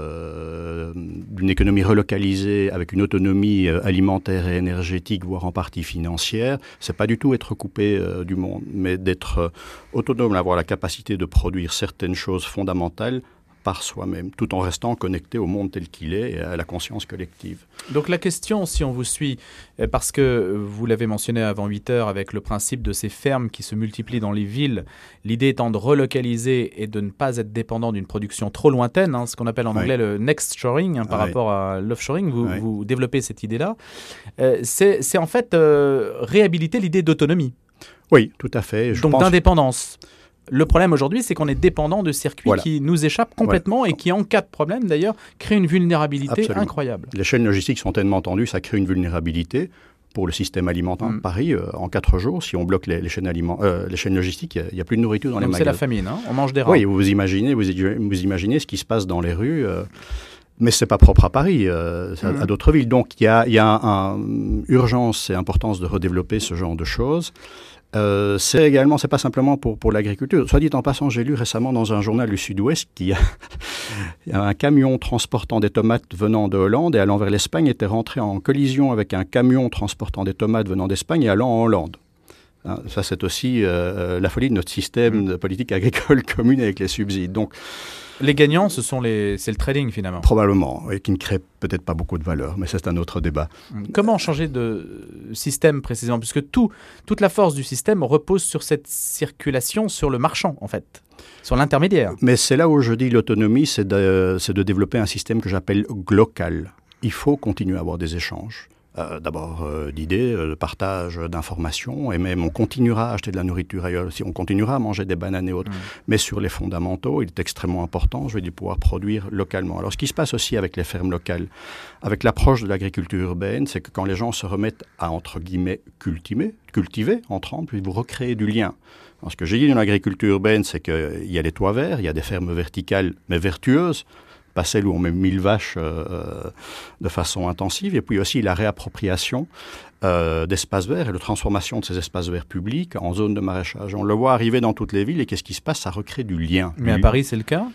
euh, d'une économie relocalisée avec une autonomie euh, alimentaire et énergétique, voire en partie financière, c'est pas du tout être coupé euh, du monde, mais d'être euh, autonome, avoir la capacité de produire certaines choses fondamentales par soi-même, tout en restant connecté au monde tel qu'il est et à la conscience collective. Donc la question, si on vous suit, parce que vous l'avez mentionné avant huit heures avec le principe de ces fermes qui se multiplient dans les villes, l'idée étant de relocaliser et de ne pas être dépendant d'une production trop lointaine, hein, ce qu'on appelle en oui. anglais le next shoring hein, par oui. rapport à l'offshoring, vous, oui. vous développez cette idée-là. Euh, c'est, c'est en fait euh, réhabiliter l'idée d'autonomie. Oui, tout à fait. Je Donc pense... d'indépendance. Le problème aujourd'hui, c'est qu'on est dépendant de circuits voilà. qui nous échappent complètement voilà. et qui, en cas de problème, d'ailleurs, créent une vulnérabilité Absolument. incroyable. Les chaînes logistiques sont tellement tendues, ça crée une vulnérabilité pour le système alimentaire mm. de Paris. Euh, en quatre jours, si on bloque les, les, chaînes, aliment, euh, les chaînes logistiques, il n'y a, a plus de nourriture dans Donc les c'est magasins. C'est la famine, hein on mange des rats. Oui, vous imaginez, vous, vous imaginez ce qui se passe dans les rues. Euh, Mais ce n'est pas propre à Paris, euh, à, mmh. à d'autres villes. Donc il y a, y a un, un, urgence et importance de redévelopper ce genre de choses. Euh, c'est également, c'est pas simplement pour, pour l'agriculture. Soit dit en passant, j'ai lu récemment dans un journal du Sud-Ouest qu'il y a, il y a un camion transportant des tomates venant de Hollande et allant vers l'Espagne était rentré en collision avec un camion transportant des tomates venant d'Espagne et allant en Hollande. Hein, ça, c'est aussi euh, la folie de notre système de politique agricole commune avec les subsides. Donc, les gagnants, ce sont les, c'est le trading finalement. Probablement, et qui ne crée peut-être pas beaucoup de valeur, mais c'est un autre débat. Comment changer de système précisément, puisque tout, toute la force du système repose sur cette circulation, sur le marchand en fait, sur l'intermédiaire. Mais c'est là où je dis l'autonomie, c'est de, c'est de développer un système que j'appelle glocal. Il faut continuer à avoir des échanges. Euh, d'abord euh, d'idées, euh, de partage d'informations, et même on continuera à acheter de la nourriture ailleurs aussi, on continuera à manger des bananes et autres. Mmh. Mais sur les fondamentaux, il est extrêmement important, je veux dire, pouvoir produire localement. Alors ce qui se passe aussi avec les fermes locales, avec l'approche de l'agriculture urbaine, c'est que quand les gens se remettent à, entre guillemets, cultiver, cultiver entre eux, puis vous recréez du lien. Alors, ce que j'ai dit dans l'agriculture urbaine, c'est qu'il y a des toits verts, il y a des fermes verticales, mais vertueuses, pas celle où on met mille vaches euh, de façon intensive, et puis aussi la réappropriation euh, d'espaces verts et la transformation de ces espaces verts publics en zones de maraîchage. On le voit arriver dans toutes les villes, et qu'est-ce qui se passe? Ça recrée du lien. Mais à du... Paris, c'est le cas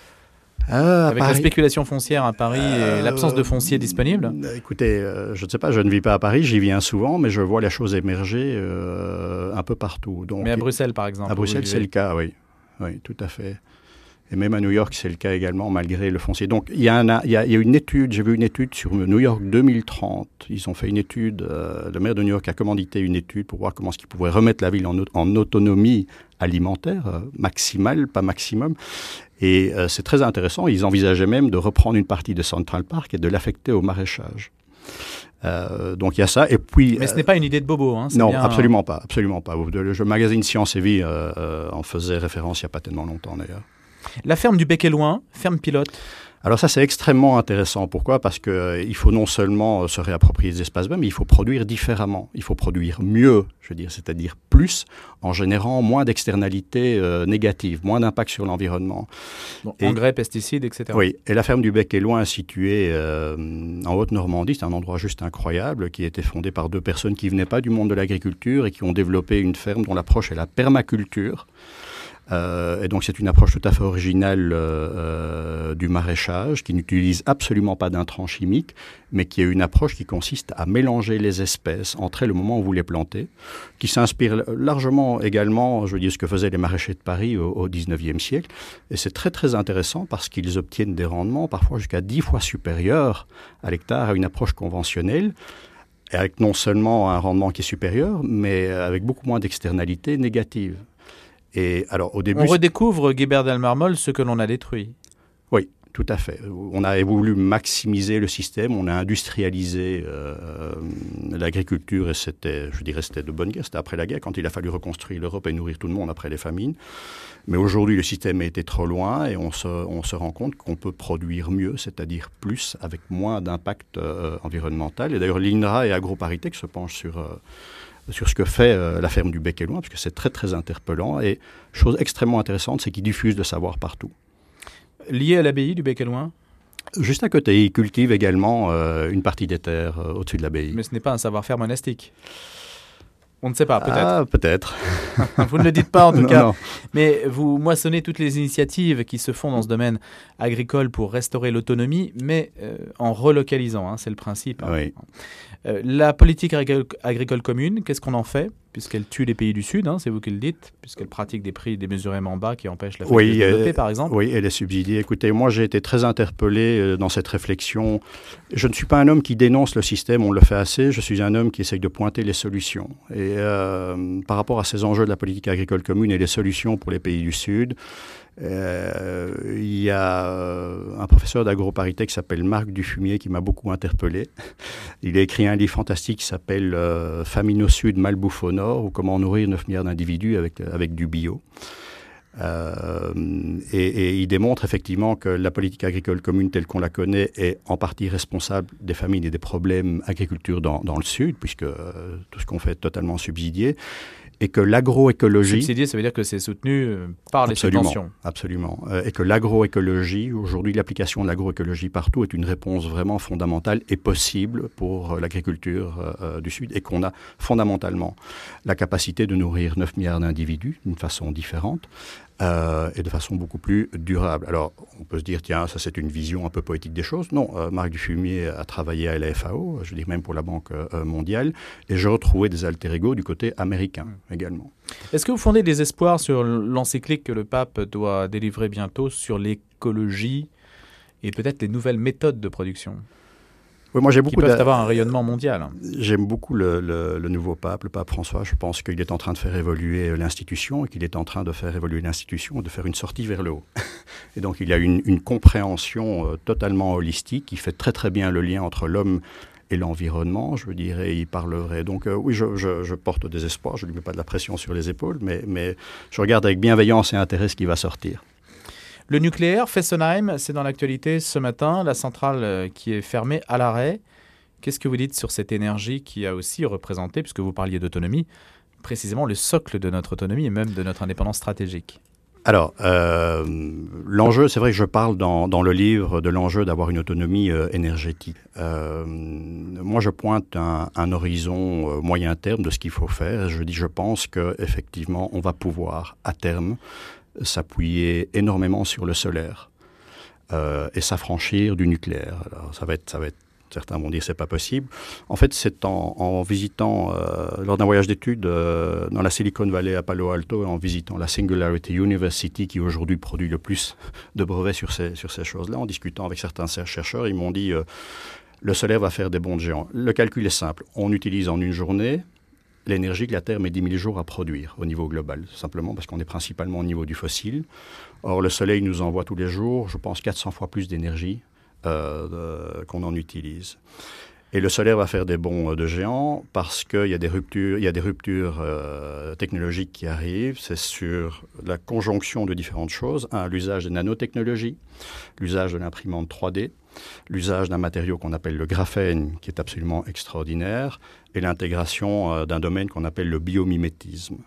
euh, Avec Paris... la spéculation foncière à Paris euh, et l'absence de foncier disponible? Écoutez, euh, je ne sais pas, je ne vis pas à Paris, j'y viens souvent, mais je vois la chose émerger euh, un peu partout. Donc, mais à Bruxelles, par exemple? À Bruxelles, c'est le cas, oui. Oui, tout à fait. Et même à New York, c'est le cas également, malgré le foncier. Donc, il y a, un, il y a, il y a une étude, j'ai vu une étude sur New York deux mille trente. Ils ont fait une étude, euh, le maire de New York a commandité une étude pour voir comment est-ce qu'il pouvait remettre la ville en, en autonomie alimentaire, euh, maximale, pas maximum. Et euh, c'est très intéressant. Ils envisageaient même de reprendre une partie de Central Park et de l'affecter au maraîchage. Euh, donc il y a ça. Et puis, mais ce n'est pas une idée de bobo. Hein, non, bien... absolument pas, absolument pas. Le, le magazine Science et Vie euh, euh, en faisait référence il n'y a pas tellement longtemps d'ailleurs. La ferme du Bec et Loin, ferme pilote. Alors ça, c'est extrêmement intéressant. Pourquoi ? Parce qu'il euh, faut non seulement euh, se réapproprier des espaces verts, mais il faut produire différemment. Il faut produire mieux, je veux dire, c'est-à-dire plus, en générant moins d'externalités euh, négatives, moins d'impact sur l'environnement. Bon, et, engrais, pesticides, et cetera. Oui, et la ferme du Bec et Loin, située euh, en Haute-Normandie, c'est un endroit juste incroyable, qui a été fondé par deux personnes qui ne venaient pas du monde de l'agriculture et qui ont développé une ferme dont l'approche est la permaculture. Euh, et donc c'est une approche tout à fait originale euh, du maraîchage qui n'utilise absolument pas d'intrants chimiques, mais qui est une approche qui consiste à mélanger les espèces entre elles au moment où vous les plantez, qui s'inspire largement également, je veux dire, ce que faisaient les maraîchers de Paris au, au dix-neuvième siècle. Et c'est très très intéressant parce qu'ils obtiennent des rendements parfois jusqu'à dix fois supérieurs à l'hectare à une approche conventionnelle, et avec non seulement un rendement qui est supérieur, mais avec beaucoup moins d'externalités négatives. Et alors, au début, on redécouvre, Guibert Delmarmol, ce que l'on a détruit. Oui, tout à fait. On a voulu maximiser le système, on a industrialisé euh, l'agriculture et c'était, je dirais, c'était de bonne guerre. C'était après la guerre, quand il a fallu reconstruire l'Europe et nourrir tout le monde après les famines. Mais aujourd'hui, le système a été trop loin et on se, on se rend compte qu'on peut produire mieux, c'est-à-dire plus, avec moins d'impact euh, environnemental. Et d'ailleurs, l'I N R A et AgroParisTech se penchent sur... Euh, sur ce que fait euh, la ferme du Bec et Loin, parce que c'est très très interpellant. Et chose extrêmement intéressante, c'est qu'ils diffusent le savoir partout. Lié à l'abbaye du Bec et Loin ? Juste à côté, ils cultivent également euh, une partie des terres euh, au-dessus de l'abbaye. Mais ce n'est pas un savoir-faire monastique. On ne sait pas, peut-être. Ah, peut-être. Vous ne le dites pas, en tout non, cas. Non. Mais vous moissonnez toutes les initiatives qui se font dans ce domaine agricole pour restaurer l'autonomie, mais euh, en relocalisant, hein, c'est le principe. Hein. Oui. Euh, la politique agricole, agricole commune, qu'est-ce qu'on en fait ? Puisqu'elle tue les pays du Sud, hein, c'est vous qui le dites, puisqu'elle pratique des prix démesurément bas qui empêchent l'Afrique oui, de se développer, elle, par exemple. Oui, elle est subsidiée. Écoutez, moi j'ai été très interpellé euh, dans cette réflexion. Je ne suis pas un homme qui dénonce le système, on le fait assez. Je suis un homme qui essaye de pointer les solutions. Et euh, par rapport à ces enjeux de la politique agricole commune et les solutions pour les pays du Sud, Euh, il y a euh, un professeur d'AgroParisTech qui s'appelle Marc Dufumier qui m'a beaucoup interpellé. Il a écrit un livre fantastique qui s'appelle euh, « Famine au Sud, malbouffe au Nord » ou « Comment nourrir neuf milliards d'individus avec, avec du bio ». Euh, et, et il démontre effectivement que la politique agricole commune telle qu'on la connaît est en partie responsable des famines et des problèmes agriculture dans, dans le Sud, puisque euh, tout ce qu'on fait est totalement subsidié. Et que l'agroécologie... Subsidié, ça veut dire que c'est soutenu par les absolument, subventions. Absolument. Euh, et que l'agroécologie, aujourd'hui, l'application de l'agroécologie partout est une réponse vraiment fondamentale et possible pour euh, l'agriculture euh, du Sud. Et qu'on a fondamentalement la capacité de nourrir neuf milliards d'individus d'une façon différente euh, et de façon beaucoup plus durable. Alors, on peut se dire, tiens, ça c'est une vision un peu poétique des choses. Non, euh, Marc Dufumier a travaillé à la F A O, je veux dire même pour la Banque euh, mondiale, et je retrouvais des alter ego du côté américain également. Est-ce que vous fondez des espoirs sur l'encyclique que le pape doit délivrer bientôt sur l'écologie et peut-être les nouvelles méthodes de production ? Oui, moi, j'ai beaucoup qui peuvent d'a... avoir un rayonnement mondial. J'aime beaucoup le, le, le nouveau pape, le pape François. Je pense qu'il est en train de faire évoluer l'institution et qu'il est en train de faire évoluer l'institution et de faire une sortie vers le haut. Et donc, il y a une, une compréhension euh, totalement holistique qui fait très très bien le lien entre l'homme et l'environnement, je dirais, il parlerait. Donc euh, oui, je, je, je porte des espoirs, je ne lui mets pas de la pression sur les épaules, mais, mais je regarde avec bienveillance et intérêt ce qui va sortir. Le nucléaire, Fessenheim, c'est dans l'actualité ce matin, la centrale qui est fermée à l'arrêt. Qu'est-ce que vous dites sur cette énergie qui a aussi représenté, puisque vous parliez d'autonomie, précisément le socle de notre autonomie et même de notre indépendance stratégique ? Alors, euh, l'enjeu, c'est vrai que je parle dans, dans le livre de l'enjeu d'avoir une autonomie euh, énergétique. Euh, moi, je pointe un, un horizon euh, moyen terme de ce qu'il faut faire. Je dis, je pense qu'effectivement, on va pouvoir, à terme, s'appuyer énormément sur le solaire euh, et s'affranchir du nucléaire. Alors, ça va être, ça va être Certains vont dire c'est pas possible. En fait, c'est en, en visitant, euh, lors d'un voyage d'études euh, dans la Silicon Valley à Palo Alto, et en visitant la Singularity University, qui aujourd'hui produit le plus de brevets sur ces, sur ces choses-là, en discutant avec certains chercheurs, ils m'ont dit euh, le solaire va faire des bonds de géants. Le calcul est simple. On utilise en une journée l'énergie que la Terre met dix mille jours à produire au niveau global, simplement parce qu'on est principalement au niveau du fossile. Or, le Soleil nous envoie tous les jours, je pense, quatre cents fois plus d'énergie euh, de, qu'on en utilise. Et le solaire va faire des bonds de géants parce qu'il y a des ruptures, il y a des ruptures euh, technologiques qui arrivent. C'est sur la conjonction de différentes choses. Un, l'usage des nanotechnologies, l'usage de l'imprimante trois D, l'usage d'un matériau qu'on appelle le graphène, qui est absolument extraordinaire, et l'intégration euh, d'un domaine qu'on appelle le biomimétisme.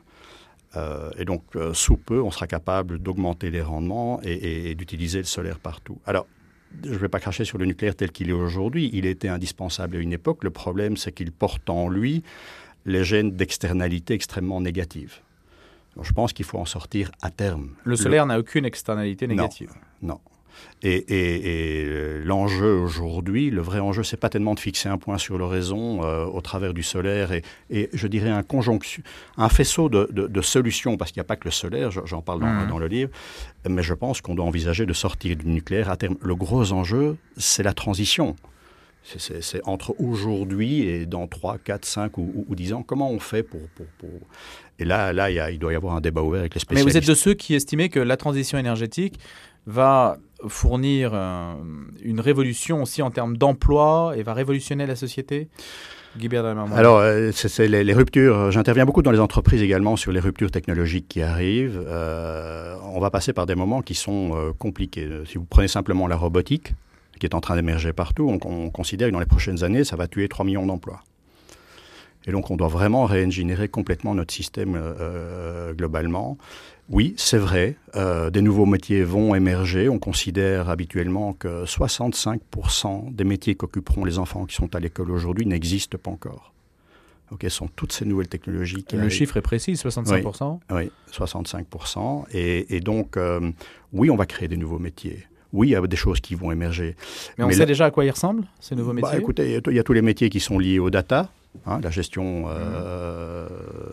Euh, et donc, euh, sous peu, on sera capable d'augmenter les rendements et, et, et d'utiliser le solaire partout. Alors, je ne vais pas cracher sur le nucléaire tel qu'il est aujourd'hui. Il était indispensable à une époque. Le problème, c'est qu'il porte en lui les gènes d'externalité extrêmement négatives. Donc, je pense qu'il faut en sortir à terme. Le solaire le... n'a aucune externalité négative. Non, non. Et, et, et l'enjeu aujourd'hui, le vrai enjeu, c'est pas tellement de fixer un point sur l'horizon euh, au travers du solaire et, et je dirais un conjonction, un faisceau de, de, de solutions, parce qu'il n'y a pas que le solaire, j'en parle dans, mmh. dans le livre, mais je pense qu'on doit envisager de sortir du nucléaire à terme. Le gros enjeu, c'est la transition. C'est, c'est, c'est entre aujourd'hui et dans trois, quatre, cinq ou, ou, ou dix ans, comment on fait pour... pour, pour... Et là, là il, y a, il doit y avoir un débat ouvert avec les spécialistes. Mais vous êtes de ceux qui estimaient que la transition énergétique va fournir euh, une révolution aussi en termes d'emploi et va révolutionner la société? Guibert Delmar Moll. Alors, euh, c'est, c'est les, les ruptures. J'interviens beaucoup dans les entreprises également sur les ruptures technologiques qui arrivent. Euh, on va passer par des moments qui sont euh, compliqués. Si vous prenez simplement la robotique, qui est en train d'émerger partout, on, on considère que dans les prochaines années, ça va tuer trois millions d'emplois. Et donc, on doit vraiment réingénierer complètement notre système euh, globalement. Oui, c'est vrai, euh, des nouveaux métiers vont émerger. On considère habituellement que soixante-cinq pour cent des métiers qu'occuperont les enfants qui sont à l'école aujourd'hui n'existent pas encore. Donc, ce sont toutes ces nouvelles technologies qui Le arrivent. chiffre est précis, soixante-cinq pour cent? Oui, oui, soixante-cinq pour cent. Et, et donc, euh, oui, on va créer des nouveaux métiers. Oui, il y a des choses qui vont émerger. Mais on Mais sait là, déjà à quoi ils ressemblent, ces nouveaux métiers? Bah, écoutez, il y a tous les métiers qui sont liés aux data. Hein, la gestion euh,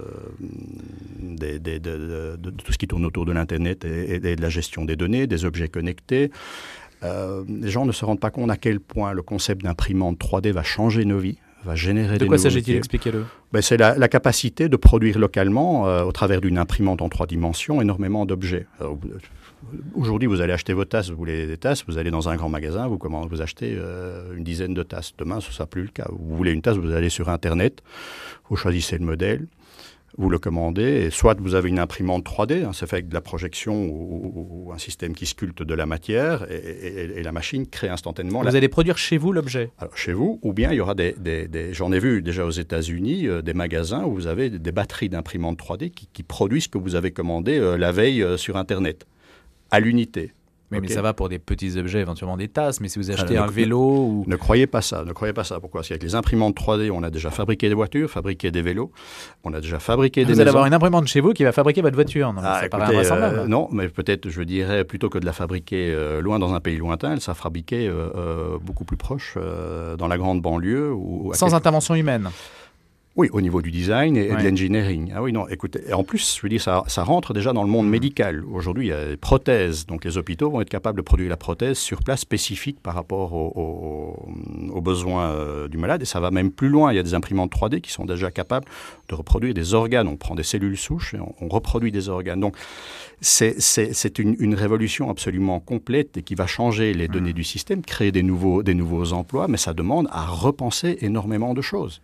mmh. des, des, de, de, de, de tout ce qui tourne autour de l'Internet et, et de la gestion des données, des objets connectés. Euh, les gens ne se rendent pas compte à quel point le concept d'imprimante trois D va changer nos vies, va générer de des quoi nouveaux s'agit-il? métiers. Expliquez-le. Ben, c'est la, la capacité de produire localement, euh, au travers d'une imprimante en trois dimensions, énormément d'objets. Alors, aujourd'hui, vous allez acheter vos tasses, vous voulez des tasses, vous allez dans un grand magasin, vous, comment, vous achetez euh, une dizaine de tasses. Demain, ce ne sera plus le cas. Vous voulez une tasse, vous allez sur Internet, vous choisissez le modèle, vous le commandez, et soit vous avez une imprimante trois D, hein, c'est fait avec de la projection ou, ou un système qui sculpte de la matière, et, et, et la machine crée instantanément... Vous la... allez produire chez vous l'objet? Alors, chez vous, ou bien il y aura des... des, des j'en ai vu déjà aux États-Unis, euh, des magasins où vous avez des batteries d'imprimantes trois D qui, qui produisent ce que vous avez commandé euh, la veille euh, sur Internet, à l'unité. Mais, okay. mais ça va pour des petits objets, éventuellement des tasses, mais si vous achetez Alors, un ne, vélo... Ou... Ne croyez pas ça, ne croyez pas ça. Pourquoi? Parce qu'avec les imprimantes trois D, on a déjà fabriqué des voitures, fabriqué des vélos, on a déjà fabriqué vous des Vous allez maisons. avoir une imprimante chez vous qui va fabriquer votre voiture. Non, ah, ça écoutez, paraît invraisemblable. Euh, non, mais peut-être, je dirais, plutôt que de la fabriquer euh, loin dans un pays lointain, elle sera fabriquée euh, euh, beaucoup plus proche, euh, dans la grande banlieue. Ou Sans quelque... intervention humaine? Oui, au niveau du design et, et ouais. de l'engineering. Ah oui, non, écoutez, et en plus, je veux dire, ça, ça rentre déjà dans le monde mmh. médical. Aujourd'hui, il y a des prothèses. Donc, les hôpitaux vont être capables de produire la prothèse sur place spécifique par rapport aux, aux, aux besoins euh, du malade. Et ça va même plus loin. Il y a des imprimantes trois D qui sont déjà capables de reproduire des organes. On prend des cellules souches et on, on reproduit des organes. Donc, c'est, c'est, c'est une, une révolution absolument complète et qui va changer les mmh. données du système, créer des nouveaux, des nouveaux emplois, mais ça demande à repenser énormément de choses.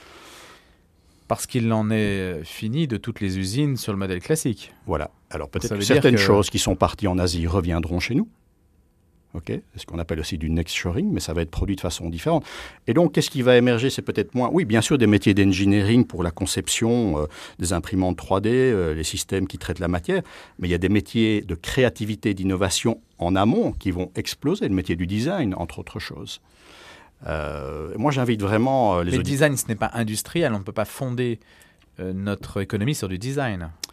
Parce qu'il en est fini de toutes les usines sur le modèle classique. Voilà. Alors peut-être que certaines que... choses qui sont parties en Asie reviendront chez nous. Okay. C'est ce qu'on appelle aussi du next shoring, mais ça va être produit de façon différente. Et donc, qu'est-ce qui va émerger? C'est peut-être moins... Oui, bien sûr, des métiers d'engineering pour la conception euh, des imprimantes trois D, euh, les systèmes qui traitent la matière, mais il y a des métiers de créativité, d'innovation en amont qui vont exploser, le métier du design, entre autres choses. Euh, moi, j'invite vraiment euh, les Mais le auditeurs... design, ce n'est pas industriel. On ne peut pas fonder euh, notre économie sur du design.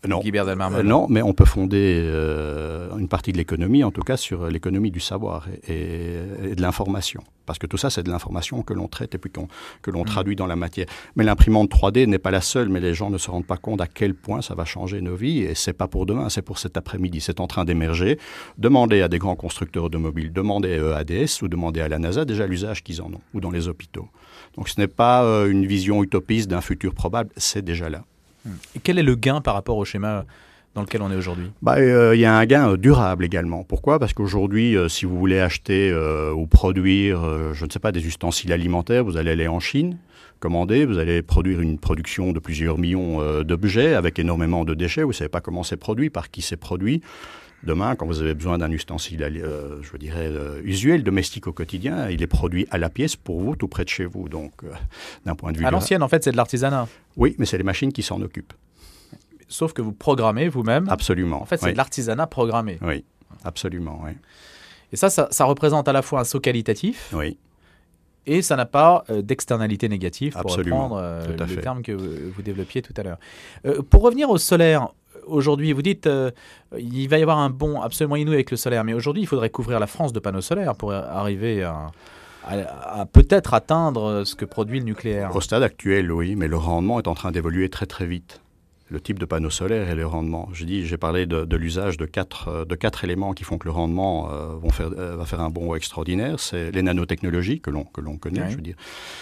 Non. Guibert Delmarmol. Euh, non, mais on peut fonder euh, une partie de l'économie, en tout cas sur l'économie du savoir et, et, et de l'information. Parce que tout ça, c'est de l'information que l'on traite et puis qu'on, que l'on mmh. traduit dans la matière. Mais l'imprimante trois D n'est pas la seule, mais les gens ne se rendent pas compte à quel point ça va changer nos vies. Et c'est pas pour demain, c'est pour cet après-midi. C'est en train d'émerger. Demandez à des grands constructeurs automobiles, demandez à E A D S ou demandez à la NASA déjà l'usage qu'ils en ont, ou dans les hôpitaux. Donc ce n'est pas euh, une vision utopiste d'un futur probable, c'est déjà là. Et quel est le gain par rapport au schéma dans lequel on est aujourd'hui ? Bah, euh, y a un gain euh, durable également. Pourquoi ? Parce qu'aujourd'hui, euh, si vous voulez acheter euh, ou produire, euh, je ne sais pas, des ustensiles alimentaires, vous allez aller en Chine, commander, vous allez produire une production de plusieurs millions euh, d'objets avec énormément de déchets. Vous ne savez pas comment c'est produit, par qui c'est produit. Demain, quand vous avez besoin d'un ustensile, euh, je dirais, euh, usuel, domestique au quotidien, il est produit à la pièce pour vous, tout près de chez vous. Donc, euh, d'un point de vue... À l'ancienne, en fait, c'est de l'artisanat. Oui, mais c'est les machines qui s'en occupent. Sauf que vous programmez vous-même. Absolument. En fait, c'est oui. de l'artisanat programmé. Oui, absolument, oui. Et ça, ça, ça représente à la fois un saut qualitatif. Oui. Et ça n'a pas euh, d'externalité négative, pour absolument. reprendre euh, le fait. terme que vous, vous développiez tout à l'heure. Euh, pour revenir au solaire, aujourd'hui, vous dites euh, il va y avoir un bond absolument inouï avec le solaire, mais aujourd'hui, il faudrait couvrir la France de panneaux solaires pour arriver à, à, à peut-être atteindre ce que produit le nucléaire. Au stade actuel, oui, mais le rendement est en train d'évoluer très très vite. Le type de panneau solaire et le rendement. J'ai dit, j'ai parlé de, de l'usage de quatre, de quatre éléments qui font que le rendement euh, vont faire, euh, va faire un bond extraordinaire. C'est les nanotechnologies que l'on, que l'on connaît, oui. je veux dire.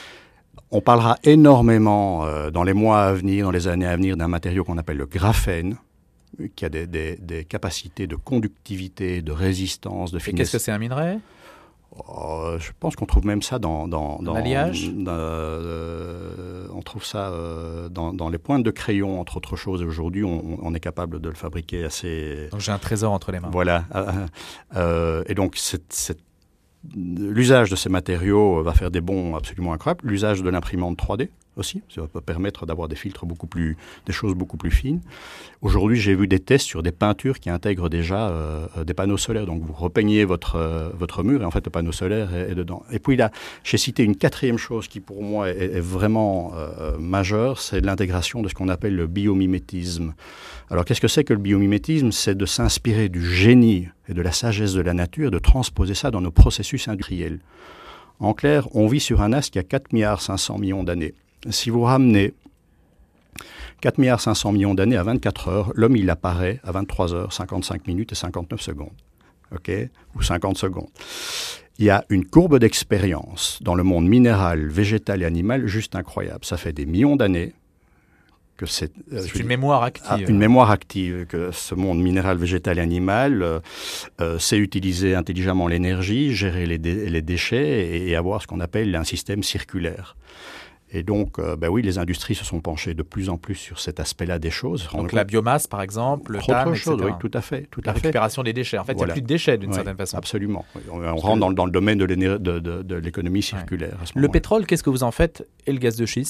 On parlera énormément euh, dans les mois à venir, dans les années à venir, d'un matériau qu'on appelle le graphène, qui a des, des, des capacités de conductivité, de résistance, de finesse. Et qu'est-ce que c'est, un minerai ? Oh, je pense qu'on trouve même ça dans... dans, dans l'alliage dans, euh, On trouve ça euh, dans, dans les pointes de crayon, entre autres choses. Et aujourd'hui, on, on est capable de le fabriquer assez... Donc j'ai un trésor entre les mains. Voilà. Euh, et donc, cette, cette, l'usage de ces matériaux va faire des bonds absolument incroyables. L'usage de l'imprimante trois D aussi, ça va permettre d'avoir des filtres beaucoup plus, des choses beaucoup plus fines. Aujourd'hui, j'ai vu des tests sur des peintures qui intègrent déjà euh, des panneaux solaires. Donc, vous repeignez votre, euh, votre mur et en fait, le panneau solaire est, est dedans. Et puis là, j'ai cité une quatrième chose qui, pour moi, est, est vraiment euh, majeure, c'est l'intégration de ce qu'on appelle le biomimétisme. Alors, qu'est-ce que c'est que le biomimétisme ? C'est de s'inspirer du génie et de la sagesse de la nature, de transposer ça dans nos processus industriels. En clair, on vit sur un astre qui a quatre milliards cinq cents millions d'années. Si vous ramenez quatre milliards cinq cents millions d'années à vingt-quatre heures, l'homme, il apparaît à vingt-trois heures, cinquante-cinq minutes et cinquante-neuf secondes. OK ? Ou cinquante secondes. Il y a une courbe d'expérience dans le monde minéral, végétal et animal juste incroyable. Ça fait des millions d'années que c'est... Euh, c'est une dis, mémoire active. Ah, une mémoire active, que ce monde minéral, végétal et animal euh, euh, sait utiliser intelligemment l'énergie, gérer les, dé- les déchets et, et avoir ce qu'on appelle un système circulaire. Et donc, euh, ben oui, les industries se sont penchées de plus en plus sur cet aspect-là des choses. Donc la biomasse, par exemple, le T A M, et cetera. Oui, tout à fait. Tout la à récupération fait. des déchets. En fait, voilà. il n'y a plus de déchets, d'une oui, certaine façon. Absolument. On, on rentre dans, dans le domaine de, de, de, de l'économie circulaire. Ouais. Le pétrole, qu'est-ce que vous en faites ? Et le gaz de schiste ?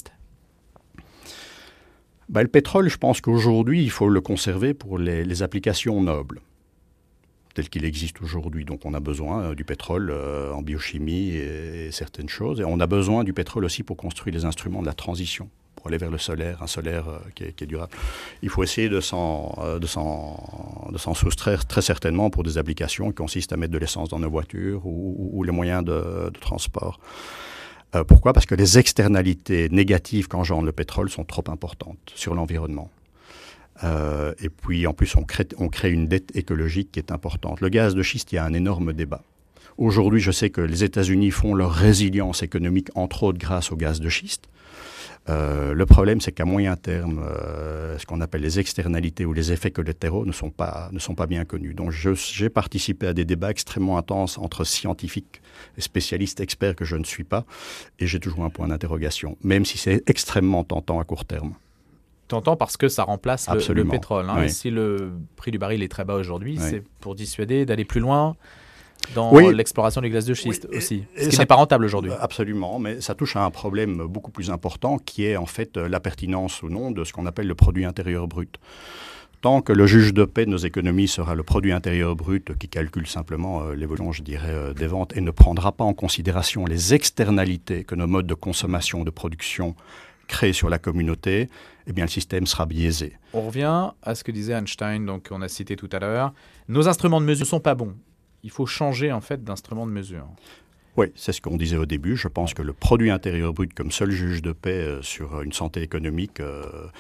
Ben, le pétrole, je pense qu'aujourd'hui, il faut le conserver pour les, les applications nobles, tel qu'il existe aujourd'hui. Donc on a besoin euh, du pétrole euh, en biochimie et, et certaines choses. Et on a besoin du pétrole aussi pour construire les instruments de la transition, pour aller vers le solaire, un solaire euh, qui, est, qui est durable. Il faut essayer de s'en, euh, de, s'en, de s'en soustraire très certainement pour des applications qui consistent à mettre de l'essence dans nos voitures ou, ou, ou les moyens de, de transport. Euh, pourquoi ? Parce que les externalités négatives qu'engendre le pétrole sont trop importantes sur l'environnement. Euh, et puis, en plus, on crée, on crée une dette écologique qui est importante. Le gaz de schiste, il y a un énorme débat. Aujourd'hui, je sais que les États-Unis font leur résilience économique, entre autres, grâce au gaz de schiste. Euh, le problème, c'est qu'à moyen terme, euh, ce qu'on appelle les externalités ou les effets collatéraux ne sont pas, ne sont pas bien connus. Donc, je, j'ai participé à des débats extrêmement intenses entre scientifiques et spécialistes, experts que je ne suis pas, et j'ai toujours un point d'interrogation, même si c'est extrêmement tentant à court terme. Tentant parce que ça remplace le, le pétrole. Hein. Oui. Si le prix du baril est très bas aujourd'hui, oui. c'est pour dissuader d'aller plus loin dans oui. l'exploration du gaz de schiste oui. aussi, et, ce et qui ça, n'est pas rentable aujourd'hui. Absolument, mais ça touche à un problème beaucoup plus important qui est en fait la pertinence ou non de ce qu'on appelle le produit intérieur brut. Tant que le juge de paix de nos économies sera le produit intérieur brut qui calcule simplement euh, l'évolution, je dirais, euh, des ventes et ne prendra pas en considération les externalités que nos modes de consommation, de production créé sur la communauté, eh bien, le système sera biaisé. On revient à ce que disait Einstein, donc on a cité tout à l'heure. Nos instruments de mesure ne sont pas bons. Il faut changer en fait d'instrument de mesure. Oui, c'est ce qu'on disait au début. Je pense que le produit intérieur brut comme seul juge de paix euh, sur une santé économique euh,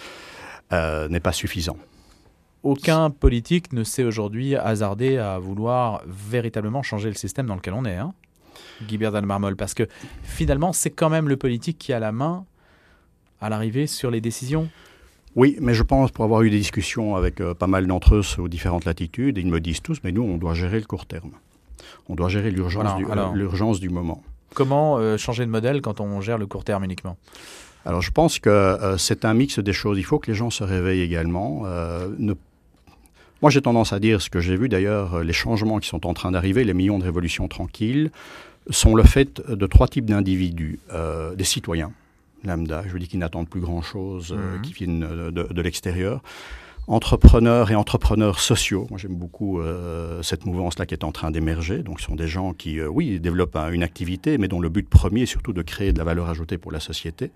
euh, n'est pas suffisant. Aucun politique ne s'est aujourd'hui hasardé à vouloir véritablement changer le système dans lequel on est, hein, Guibert Delmarmol, parce que finalement, c'est quand même le politique qui a la main à l'arrivée sur les décisions. Oui, mais je pense, pour avoir eu des discussions avec euh, pas mal d'entre eux aux différentes latitudes, ils me disent tous, mais nous, on doit gérer le court terme. On doit gérer l'urgence, voilà, du, alors, euh, l'urgence du moment. Comment euh, changer de modèle quand on gère le court terme uniquement ? Alors, je pense que euh, c'est un mix des choses. Il faut que les gens se réveillent également. Euh, ne... Moi, j'ai tendance à dire ce que j'ai vu d'ailleurs, les changements qui sont en train d'arriver, les millions de révolutions tranquilles, sont le fait de trois types d'individus. Euh, des citoyens lambda, je veux dire qui n'attendent plus grand-chose, mmh. euh, qui viennent de, de, de l'extérieur. Entrepreneurs et entrepreneurs sociaux. Moi, j'aime beaucoup euh, cette mouvance-là qui est en train d'émerger. Donc, ce sont des gens qui, euh, oui, développent un, une activité, mais dont le but premier est surtout de créer de la valeur ajoutée pour la société.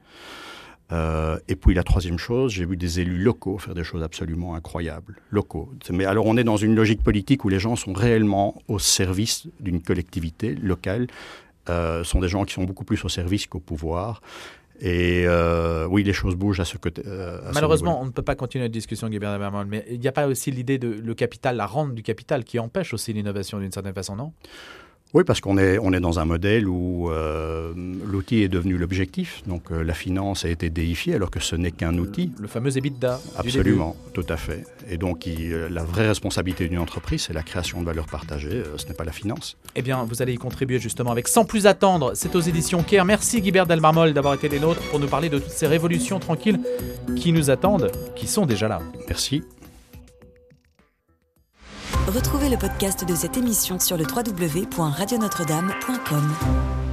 Euh, et puis, la troisième chose, j'ai vu des élus locaux faire des choses absolument incroyables. Locaux. Mais alors, on est dans une logique politique où les gens sont réellement au service d'une collectivité locale. Euh, ce sont des gens qui sont beaucoup plus au service qu'au pouvoir. Et euh, oui, les choses bougent à ce côté. Euh, à Malheureusement, on ne peut pas continuer notre discussion, Guibert Delmarmol, mais il n'y a pas aussi l'idée de le capital, la rente du capital, qui empêche aussi l'innovation d'une certaine façon, non ? Oui, parce qu'on est, on est dans un modèle où euh, l'outil est devenu l'objectif. Donc euh, la finance a été déifiée alors que ce n'est qu'un outil. Le fameux EBITDA. Absolument, tout à fait. Et donc il, la vraie responsabilité d'une entreprise, c'est la création de valeur partagée, euh, ce n'est pas la finance. Eh bien, vous allez y contribuer justement avec Sans plus attendre. C'est aux éditions Caire. Merci Guibert Delmarmol d'avoir été les nôtres pour nous parler de toutes ces révolutions tranquilles qui nous attendent, qui sont déjà là. Merci. Retrouvez le podcast de cette émission sur le w w w point radio notre dame point com.